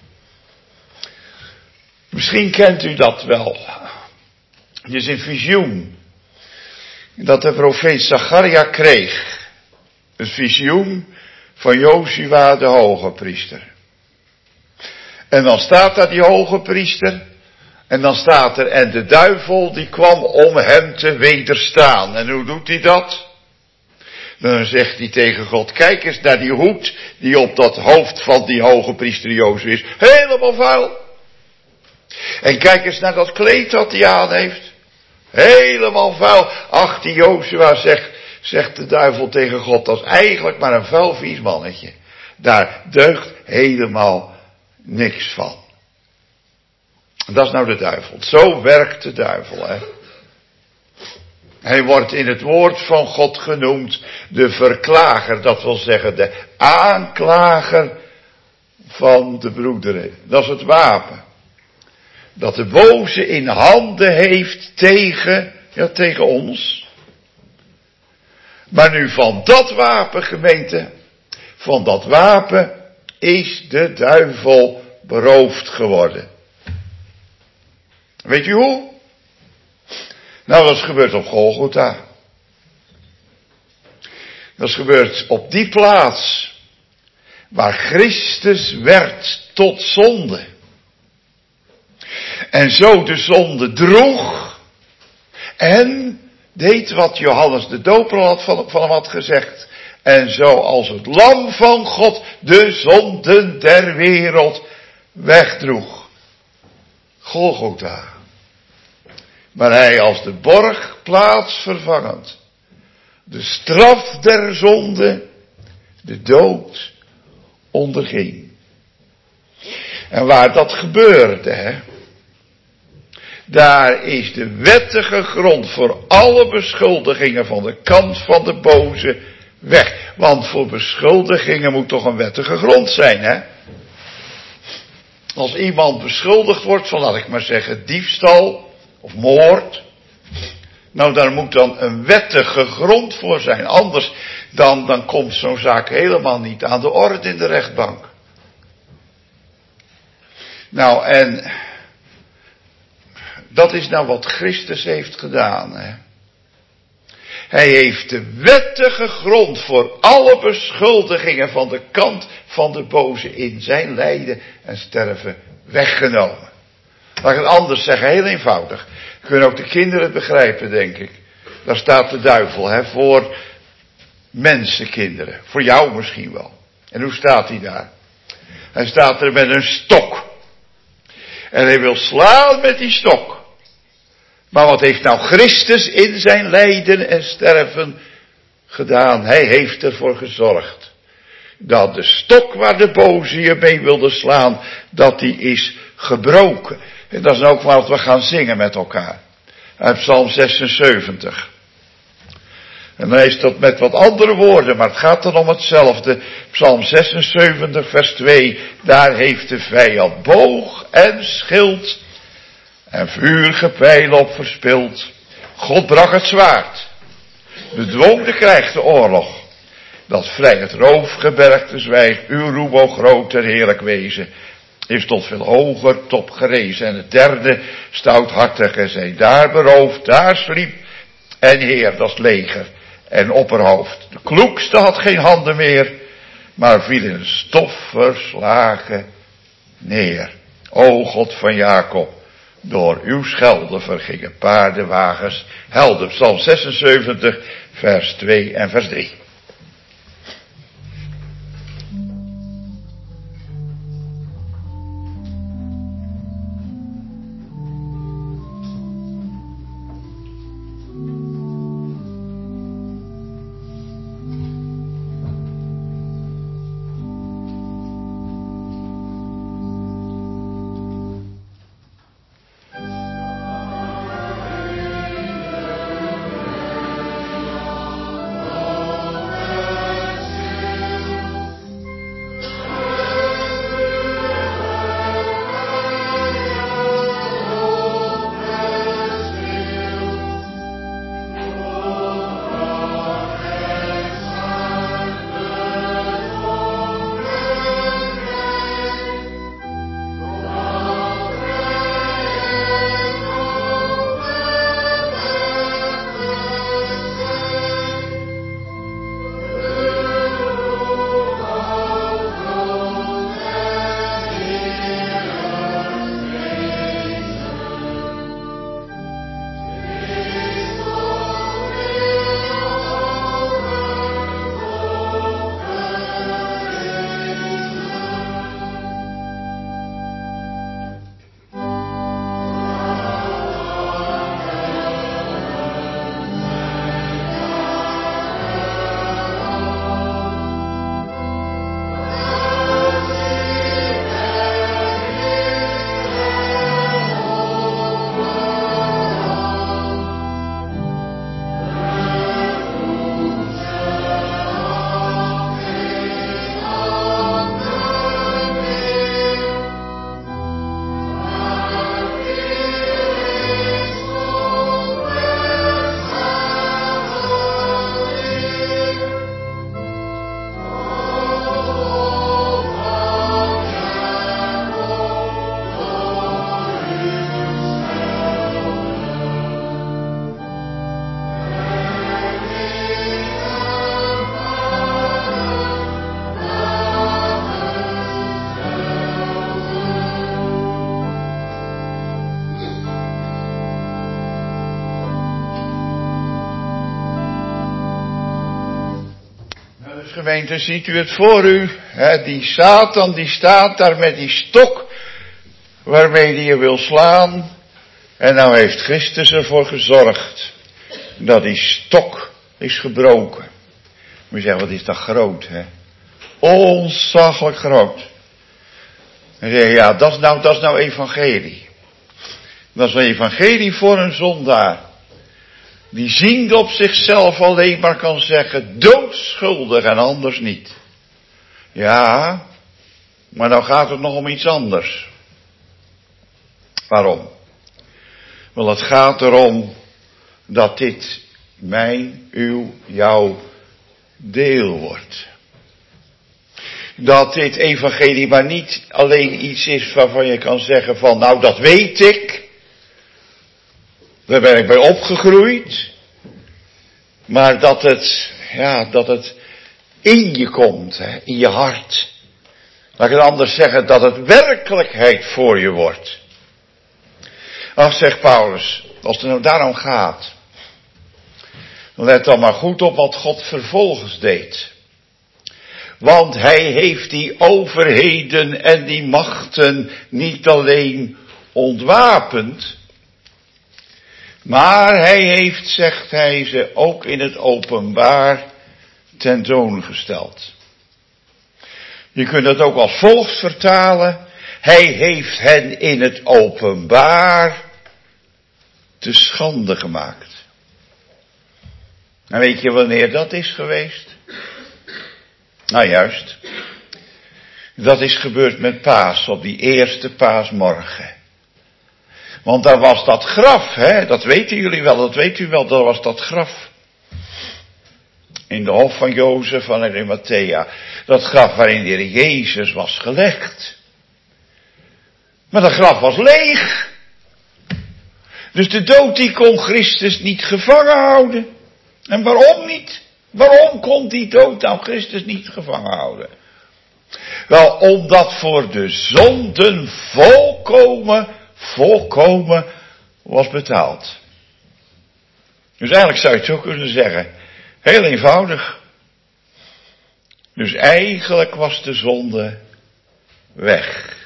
Misschien kent u dat wel. Het is een visioen dat de profeet Zacharia kreeg. Een visioen van Jozua de hoge priester. En dan staat daar die hoge priester. En dan staat er, en de duivel die kwam om hem te wederstaan. En hoe doet hij dat? Dan zegt hij tegen God, kijk eens naar die hoed die op dat hoofd van die hoge priester Jozua is. Helemaal vuil. En kijk eens naar dat kleed dat hij aan heeft. Helemaal vuil. Ach, die Jozua zegt, zegt de duivel tegen God, dat is eigenlijk maar een vuil vies mannetje. Daar deugt helemaal niks van. Dat is nou de duivel. Zo werkt de duivel, hè. Hij wordt in het woord van God genoemd de verklager, dat wil zeggen de aanklager van de broederen. Dat is het wapen. Dat de boze in handen heeft tegen, ja, tegen ons. Maar nu van dat wapen, gemeente, van dat wapen is de duivel beroofd geworden. Weet u hoe? Nou, dat is gebeurd op Golgotha. Dat is gebeurd op die plaats waar Christus werd tot zonde. En zo de zonde droeg en deed wat Johannes de Doper had van, van hem had gezegd. En zo als het lam van God de zonden der wereld wegdroeg. Golgotha. Maar hij als de borg plaatsvervangend de straf der zonde, de dood, onderging. En waar dat gebeurde, hè, daar is de wettige grond voor alle beschuldigingen van de kant van de boze weg. Want voor beschuldigingen moet toch een wettige grond zijn, hè? Als iemand beschuldigd wordt van, laat ik maar zeggen, diefstal of moord, Nou, daar moet dan een wettige grond voor zijn. Anders dan, dan komt zo'n zaak helemaal niet aan de orde in de rechtbank. Nou, en dat is nou wat Christus heeft gedaan. Hè? Hij heeft de wettige grond voor alle beschuldigingen van de kant van de boze in zijn lijden en sterven weggenomen. Laat ik het anders zeggen, heel eenvoudig. Kunnen ook de kinderen het begrijpen, denk ik. Daar staat de duivel, hè, voor mensenkinderen. Voor jou misschien wel. En hoe staat hij daar? Hij staat er met een stok. En hij wil slaan met die stok. Maar wat heeft nou Christus in zijn lijden en sterven gedaan? Hij heeft ervoor gezorgd dat de stok waar de boze je mee wilde slaan, dat die is gebroken. En dat is ook wat we gaan zingen met elkaar. Uit Psalm zesenzeventig. En dan is dat met wat andere woorden, maar het gaat dan om hetzelfde. Psalm zesenzeventig vers twee. Daar heeft de vijand boog en schild en vurige pijlen op verspild. God brak het zwaard. Bedwong de krijg de oorlog. Dat vrij het roofgebergte zwijgt. Uw roem, o groot en heerlijk wezen, is tot veel hoger top gerezen. En het derde, stouthartige, zij daar beroofd, daar sliep. En heer, dat is leger en opperhoofd. De kloekste had geen handen meer, maar viel in stof verslagen neer. O God van Jacob, door uw schelden vergingen paardenwagens. Helder, Psalm zesenzeventig, vers twee en vers drie. Gemeente, ziet u het voor u? He, die Satan die staat daar met die stok waarmee hij je wil slaan. En nou heeft Christus ervoor gezorgd dat die stok is gebroken. Moet je zeggen, wat is dat groot, hè? Ontzaglijk groot. En zeg je, ja, dat is nou, dat is nou evangelie. Dat is een evangelie voor een zondaar. Die ziende op zichzelf alleen maar kan zeggen, doodschuldig en anders niet. Ja, maar nou gaat het nog om iets anders. Waarom? Wel, het gaat erom dat dit mijn, uw, jouw deel wordt. Dat dit evangelie maar niet alleen iets is waarvan je kan zeggen van, nou dat weet ik. Daar ben ik bij opgegroeid. Maar dat het, ja, dat het in je komt, hè, in je hart. Laat ik het anders zeggen, dat het werkelijkheid voor je wordt. Ach, zegt Paulus, als het nou daarom gaat, let dan maar goed op wat God vervolgens deed. Want hij heeft die overheden en die machten niet alleen ontwapend, maar hij heeft, zegt hij, ze ook in het openbaar tentoongesteld. Je kunt dat ook als volgt vertalen. Hij heeft hen in het openbaar te schande gemaakt. En weet je wanneer dat is geweest? Nou juist. Dat is gebeurd met Paas, op die eerste paasmorgen. Want daar was dat graf, hè, dat weten jullie wel, dat weet u wel, daar was dat graf. In de hof van Jozef van Arimathea. Dat graf waarin de Heer Jezus was gelegd. Maar dat graf was leeg. Dus de dood die kon Christus niet gevangen houden. En waarom niet? Waarom kon die dood nou Christus niet gevangen houden? Wel, omdat voor de zonden volkomen, volkomen was betaald. Dus eigenlijk zou je het zo kunnen zeggen. Heel eenvoudig. Dus eigenlijk was de zonde weg.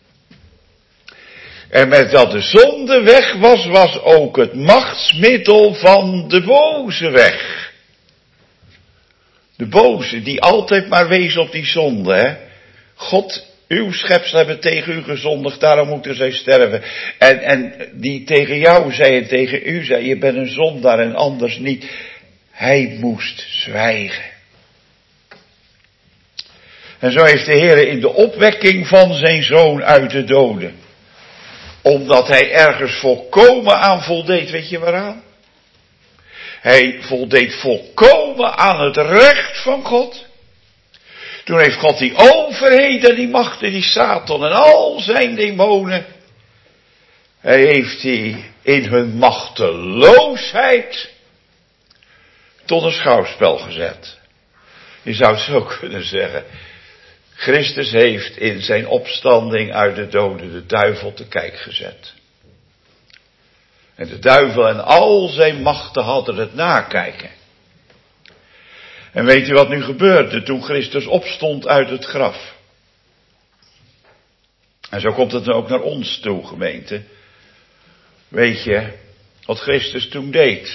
En met dat de zonde weg was, was ook het machtsmiddel van de boze weg. De boze die altijd maar wees op die zonde, hè. God, uw schepsel hebben tegen u gezondigd, daarom moeten zij sterven. En, en die tegen jou zei en tegen u zei, je bent een zondaar en anders niet. Hij moest zwijgen. En zo heeft de Heer in de opwekking van zijn zoon uit de doden, omdat hij ergens volkomen aan voldeed, weet je waaraan? Hij voldeed volkomen aan het recht van God. Toen heeft God die overheden, die machten, die Satan en al zijn demonen, hij heeft die in hun machteloosheid tot een schouwspel gezet. Je zou het zo kunnen zeggen. Christus heeft in zijn opstanding uit de doden de duivel te kijk gezet. En de duivel en al zijn machten hadden het nakijken. En weet u wat nu gebeurde toen Christus opstond uit het graf? En zo komt het ook naar ons toe, gemeente. Weet je wat Christus toen deed?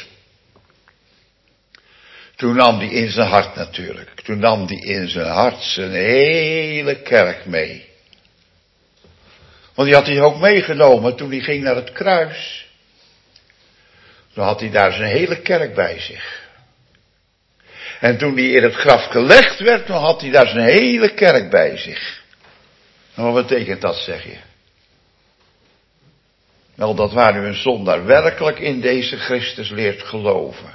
Toen nam hij in zijn hart natuurlijk. Toen nam hij in zijn hart zijn hele kerk mee. Want die had hij ook meegenomen toen hij ging naar het kruis. Dan had hij daar zijn hele kerk bij zich. En toen hij in het graf gelegd werd, dan had hij daar zijn hele kerk bij zich. En wat betekent dat, zeg je? Wel, dat waar nu een zondaar werkelijk in deze Christus leert geloven.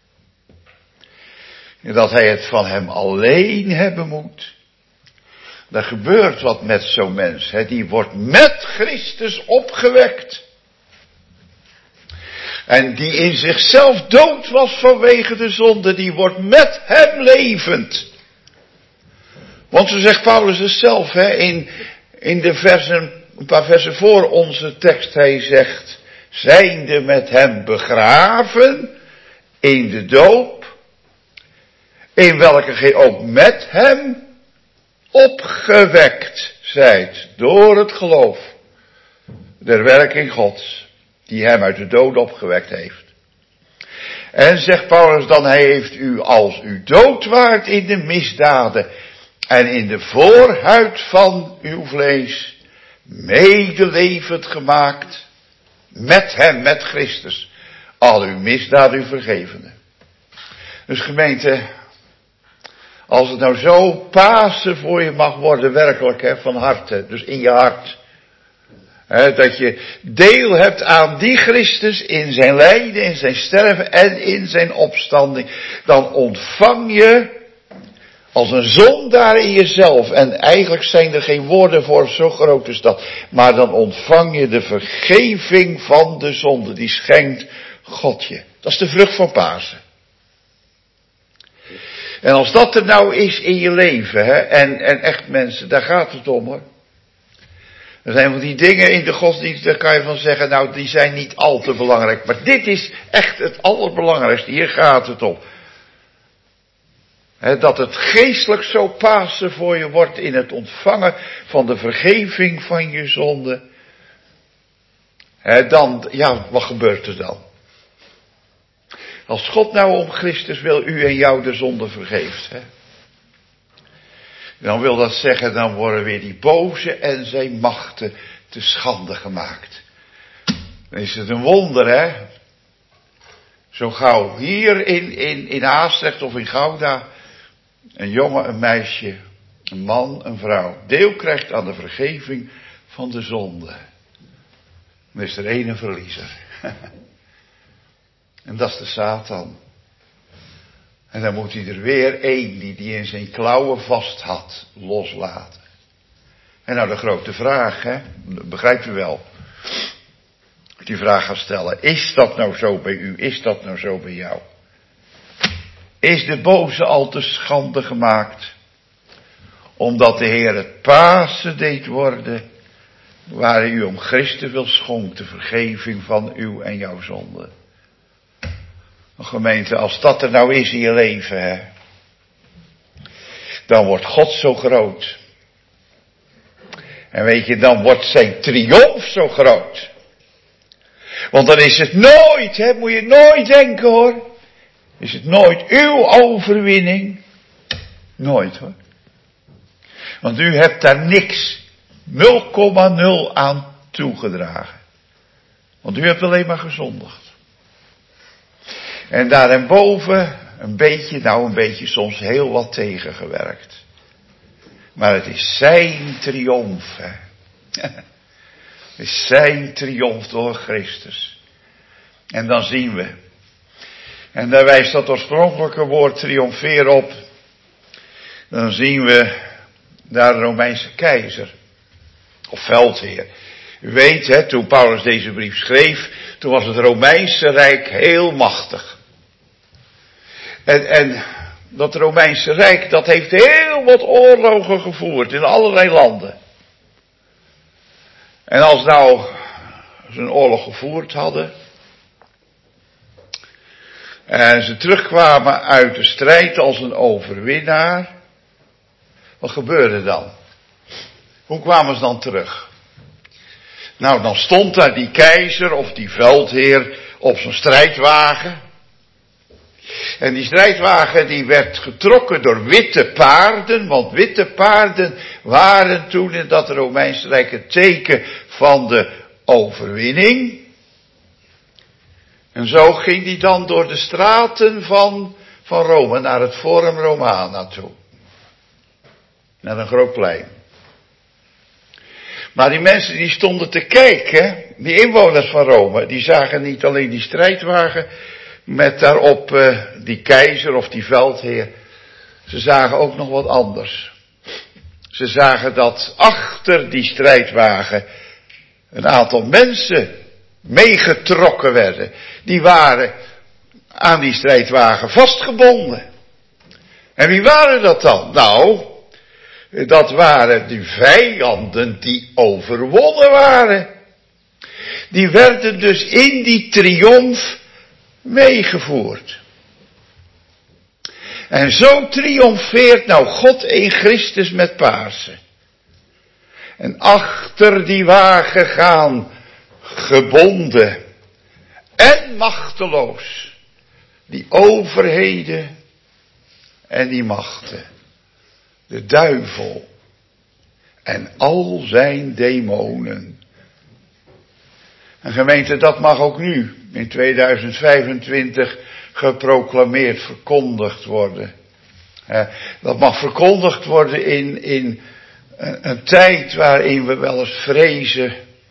En dat hij het van hem alleen hebben moet. Er gebeurt wat met zo'n mens. Hè? Die wordt met Christus opgewekt. En die in zichzelf dood was vanwege de zonde, die wordt met hem levend. Want zo zegt Paulus het zelf, hè, in, in de versen, een paar versen voor onze tekst, hij zegt, zijnde met hem begraven in de doop, in welke gij ook met hem opgewekt zijt door het geloof der werking Gods, die hem uit de dood opgewekt heeft. En zegt Paulus dan, hij heeft u als u dood waart in de misdaden en in de voorhuid van uw vlees medelevend gemaakt met hem, met Christus, al uw misdaden u vergevende. Dus gemeente, als het nou zo Pasen voor je mag worden, werkelijk, hè, van harte, dus in je hart. He, dat je deel hebt aan die Christus in zijn lijden, in zijn sterven en in zijn opstanding. Dan ontvang je als een zondaar in jezelf. En eigenlijk zijn er geen woorden voor zo groot is dat. Maar dan ontvang je de vergeving van de zonde. Die schenkt God je. Dat is de vrucht van Pasen. En als dat er nou is in je leven, hè, en, en echt mensen, daar gaat het om hoor. Er zijn van die dingen in de godsdienst, daar kan je van zeggen, nou die zijn niet al te belangrijk. Maar dit is echt het allerbelangrijkste, hier gaat het om. He, dat het geestelijk zo Pasen voor je wordt in het ontvangen van de vergeving van je zonde. He, dan, ja, wat gebeurt er dan? Als God nou om Christus wil u en jou de zonde vergeeft, hè, dan wil dat zeggen, dan worden weer die boze en zijn machten te schande gemaakt. Dan is het een wonder, hè? Zo gauw hier in, in, in Haastrecht of in Gouda een jongen, een meisje, een man, een vrouw deel krijgt aan de vergeving van de zonde. Dan is er één een verliezer. En dat is de Satan. En dan moet hij er weer één die die in zijn klauwen vast had, loslaten. En nou de grote vraag, hè, begrijpt u wel. Die vraag gaat stellen, is dat nou zo bij u, is dat nou zo bij jou? Is de boze al te schande gemaakt, omdat de Heer het Pasen deed worden, waar hij u om Christus wil schonk, de vergeving van uw en jouw zonde? Gemeente, als dat er nou is in je leven, hè, dan wordt God zo groot. En weet je, dan wordt zijn triomf zo groot. Want dan is het nooit, hè, moet je nooit denken hoor. Is het nooit uw overwinning? Nooit hoor. Want u hebt daar niks, nul komma nul aan toegedragen. Want u hebt alleen maar gezondigd. En daarboven een beetje, nou een beetje soms heel wat tegengewerkt. Maar het is zijn triomf. Hè. Het is zijn triomf door Christus. En dan zien we. En daar wijst dat oorspronkelijke woord triomfeer op. Dan zien we daar de Romeinse keizer. Of veldheer. U weet, hè, toen Paulus deze brief schreef, toen was het Romeinse Rijk heel machtig. En, en dat Romeinse Rijk, dat heeft heel wat oorlogen gevoerd in allerlei landen. En als nou ze een oorlog gevoerd hadden, en ze terugkwamen uit de strijd als een overwinnaar, wat gebeurde dan? Hoe kwamen ze dan terug? Nou, dan stond daar die keizer of die veldheer op zijn strijdwagen. En die strijdwagen die werd getrokken door witte paarden, want witte paarden waren toen in dat Romeinse Rijk het teken van de overwinning. En zo ging die dan door de straten van, van Rome naar het Forum Romana toe. Naar een groot plein. Maar die mensen die stonden te kijken, die inwoners van Rome, die zagen niet alleen die strijdwagen met daarop uh, die keizer of die veldheer. Ze zagen ook nog wat anders. Ze zagen dat achter die strijdwagen een aantal mensen meegetrokken werden. Die waren aan die strijdwagen vastgebonden. En wie waren dat dan? Nou, dat waren die vijanden die overwonnen waren. Die werden dus in die triomf meegevoerd. En zo triomfeert nou God in Christus met Pasen. En achter die wagen gaan gebonden en machteloos die overheden en die machten. De duivel en al zijn demonen. En gemeente, dat mag ook nu in tweeduizend vijfentwintig geproclameerd, verkondigd worden. Dat mag verkondigd worden in, in een, een tijd waarin we wel eens vrezen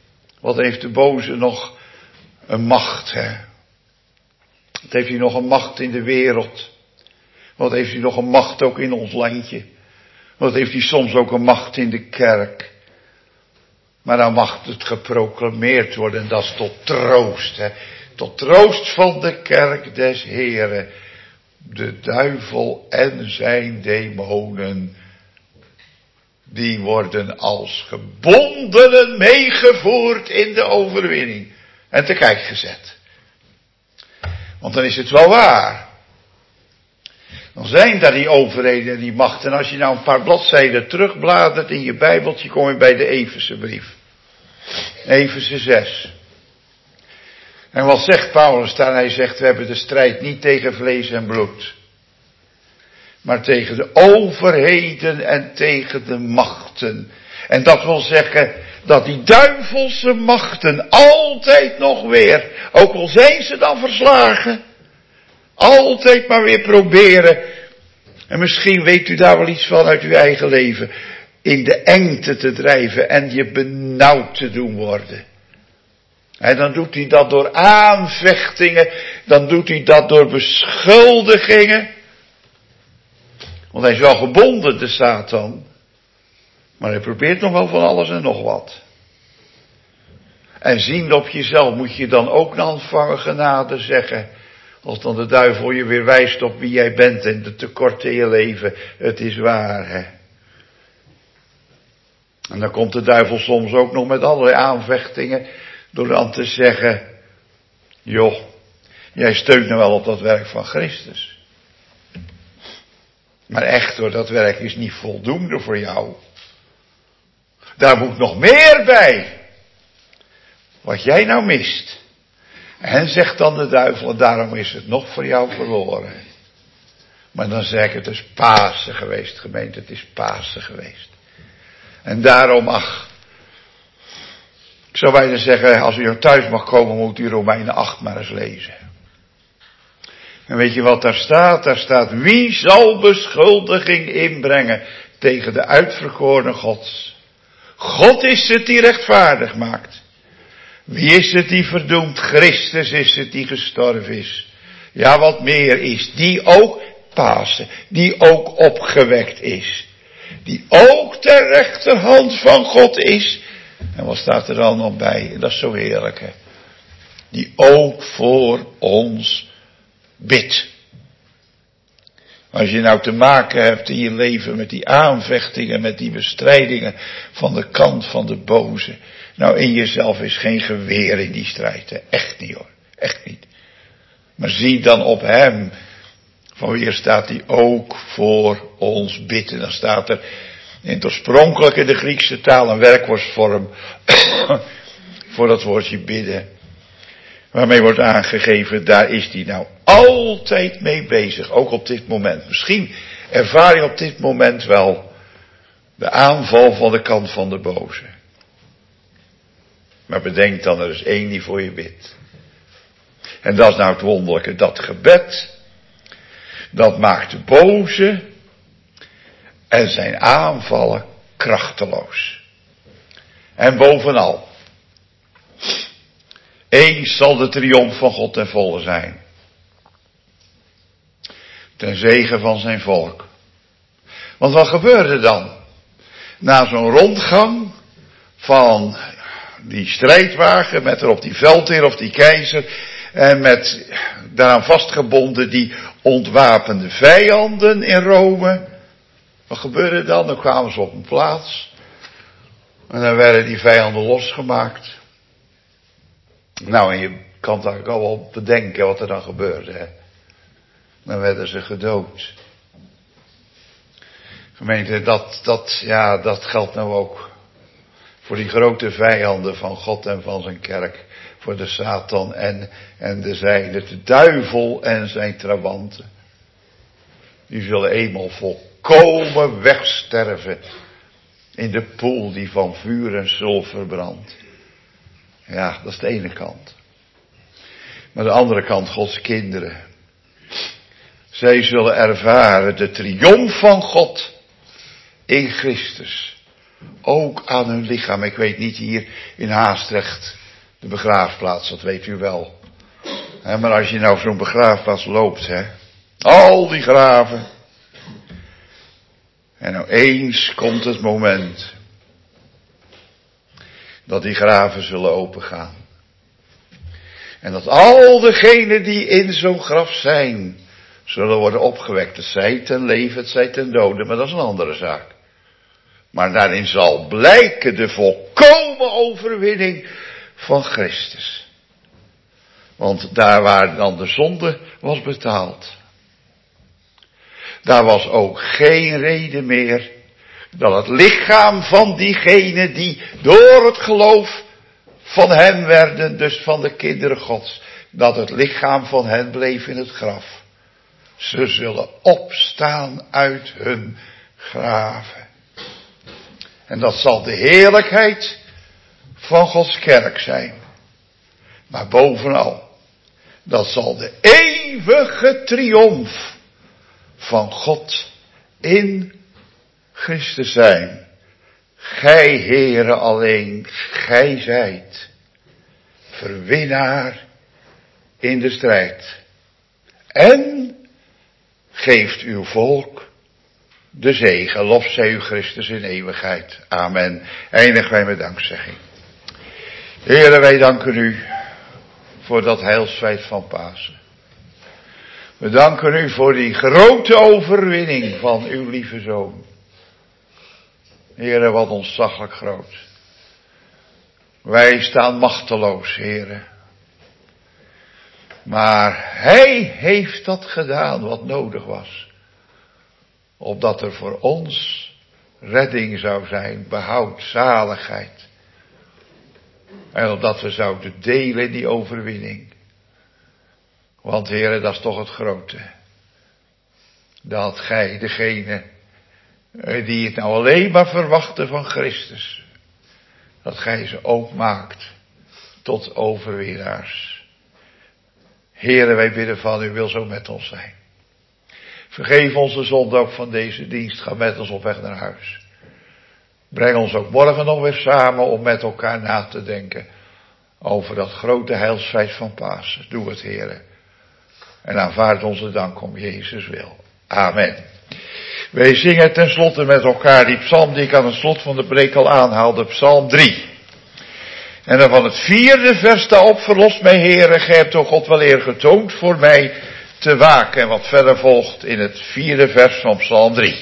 Wat heeft de boze nog een macht, hè? Wat heeft hij nog een macht in de wereld? Wat heeft hij nog een macht ook in ons landje? Wat heeft hij soms ook een macht in de kerk? Maar dan mag het geproclameerd worden, en dat is tot troost, hè? Tot troost van de kerk des Heren. De duivel en zijn demonen, die worden als gebondenen meegevoerd in de overwinning. En te kijk gezet. Want dan is het wel waar. Dan zijn daar die overheden en die machten. En als je nou een paar bladzijden terugbladert in je Bijbeltje, kom je bij de Efeze brief. Efeze zes. En wat zegt Paulus daar? Hij zegt, we hebben de strijd niet tegen vlees en bloed. Maar tegen de overheden en tegen de machten. En dat wil zeggen dat die duivelse machten altijd nog weer, ook al zijn ze dan verslagen, altijd maar weer proberen. En misschien weet u daar wel iets van uit uw eigen leven. In de engte te drijven en je benauwd te doen worden. En dan doet hij dat door aanvechtingen. Dan doet hij dat door beschuldigingen. Want hij is wel gebonden, de Satan. Maar hij probeert nog wel van alles en nog wat. En ziend op jezelf moet je dan ook na ontvangen genade zeggen. Als dan de duivel je weer wijst op wie jij bent en de tekorten in je leven. Het is waar, hè. En dan komt de duivel soms ook nog met allerlei aanvechtingen. Door dan te zeggen, joh, jij steunt nou wel op dat werk van Christus. Maar echt hoor, dat werk is niet voldoende voor jou. Daar moet nog meer bij. Wat jij nou mist. En zegt dan de duivel, en daarom is het nog voor jou verloren. Maar dan zeg ik, het is Pasen geweest, gemeente, het is Pasen geweest. En daarom, ach, ik zou bijna zeggen, als u nog thuis mag komen, moet u Romeinen acht maar eens lezen. En weet je wat daar staat? Daar staat, wie zal beschuldiging inbrengen tegen de uitverkorene Gods? God is het die rechtvaardig maakt. Wie is het die verdoemt? Christus is het die gestorven is. Ja, wat meer is, die ook Pasen, die ook opgewekt is. Die ook ter rechterhand van God is. En wat staat er dan nog bij? Dat is zo heerlijk, hè. Die ook voor ons bidt. Als je nou te maken hebt in je leven met die aanvechtingen, met die bestrijdingen van de kant van de boze. Nou, in jezelf is geen geweer in die strijd, hè. Echt niet hoor, echt niet. Maar zie dan op hem, van wie er staat die ook voor ons bidt. En dan staat er in het oorspronkelijke de Griekse taal een werkwoordsvorm voor dat woordje bidden. Waarmee wordt aangegeven, daar is hij nou altijd mee bezig, ook op dit moment. Misschien ervaar je op dit moment wel de aanval van de kant van de boze. Maar bedenk dan, er is één die voor je bidt. En dat is nou het wonderlijke, dat gebed, dat maakt de boze en zijn aanvallen krachteloos. En bovenal, eens zal de triomf van God ten volle zijn. Ten zege van zijn volk. Want wat gebeurde dan? Na zo'n rondgang van die strijdwagen met erop die veldheer of die keizer en met daaraan vastgebonden die ontwapende vijanden in Rome. Wat gebeurde dan? Dan kwamen ze op een plaats en dan werden die vijanden losgemaakt. Nou, en je kan het eigenlijk al wel bedenken wat er dan gebeurde, hè. Dan werden ze gedood. Gemeente, dat, dat, ja, dat geldt nou ook voor die grote vijanden van God en van zijn kerk. Voor de Satan en, en de zijne, de duivel en zijn trawanten. Die zullen eenmaal volkomen wegsterven in de poel die van vuur en zilver brandt. Ja, dat is de ene kant. Maar de andere kant, Gods kinderen. Zij zullen ervaren de triomf van God in Christus. Ook aan hun lichaam. Ik weet niet hier in Haastrecht, de begraafplaats, dat weet u wel. He, maar als je nou zo'n begraafplaats loopt, hè, al die graven. En nou eens komt het moment dat die graven zullen opengaan. En dat al degenen die in zo'n graf zijn, zullen worden opgewekt. Het zij ten leven, het zij ten dode, maar dat is een andere zaak. Maar daarin zal blijken de volkomen overwinning van Christus. Want daar waar dan de zonde was betaald, daar was ook geen reden meer dat het lichaam van diegenen die door het geloof van hen werden, dus van de kinderen Gods, dat het lichaam van hen bleef in het graf. Ze zullen opstaan uit hun graven. En dat zal de heerlijkheid van Gods kerk zijn. Maar bovenal, dat zal de eeuwige triomf van God in Christus zijn. Gij, Heere, alleen, gij zijt verwinnaar in de strijd. En geeft uw volk de zegen. Lof zij u Christus in eeuwigheid. Amen. Eindigen wij met dankzegging. Heere, wij danken u voor dat heilsfeit van Pasen. We danken u voor die grote overwinning van uw lieve Zoon. Heere, wat ontzaglijk groot. Wij staan machteloos, Heere. Maar hij heeft dat gedaan wat nodig was. Opdat er voor ons redding zou zijn, behoud, zaligheid. En opdat we zouden delen in die overwinning. Want Heere, dat is toch het grote. Dat gij, degene die het nou alleen maar verwachten van Christus, dat gij ze ook maakt tot overwinnaars. Heere, wij bidden van u, wil zo met ons zijn. Vergeef onze zonde ook van deze dienst. Ga met ons op weg naar huis. Breng ons ook morgen nog weer samen om met elkaar na te denken over dat grote heilsfeit van Pasen. Doe het, Heere. En aanvaard onze dank om Jezus wil. Amen. Wij zingen tenslotte met elkaar die psalm die ik aan het slot van de preek al aanhaalde, psalm drie. En dan van het vierde vers daarop, verlost mij, Heere, gij hebt, o God, wel eer getoond voor mij te waken. En wat verder volgt in het vierde vers van psalm drie.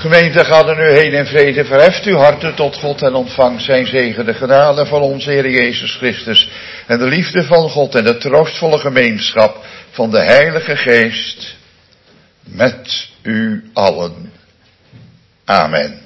Gemeente, ga er nu heen in vrede, verheft uw harten tot God en ontvangt zijn zegen, de genade van onze Heer Jezus Christus en de liefde van God en de troostvolle gemeenschap van de Heilige Geest met u allen. Amen.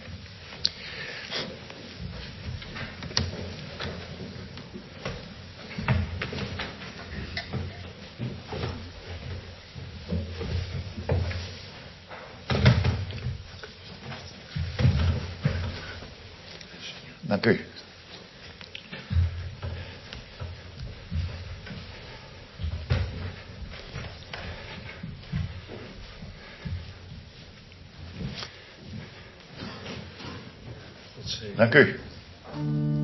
Dank u. Dank u.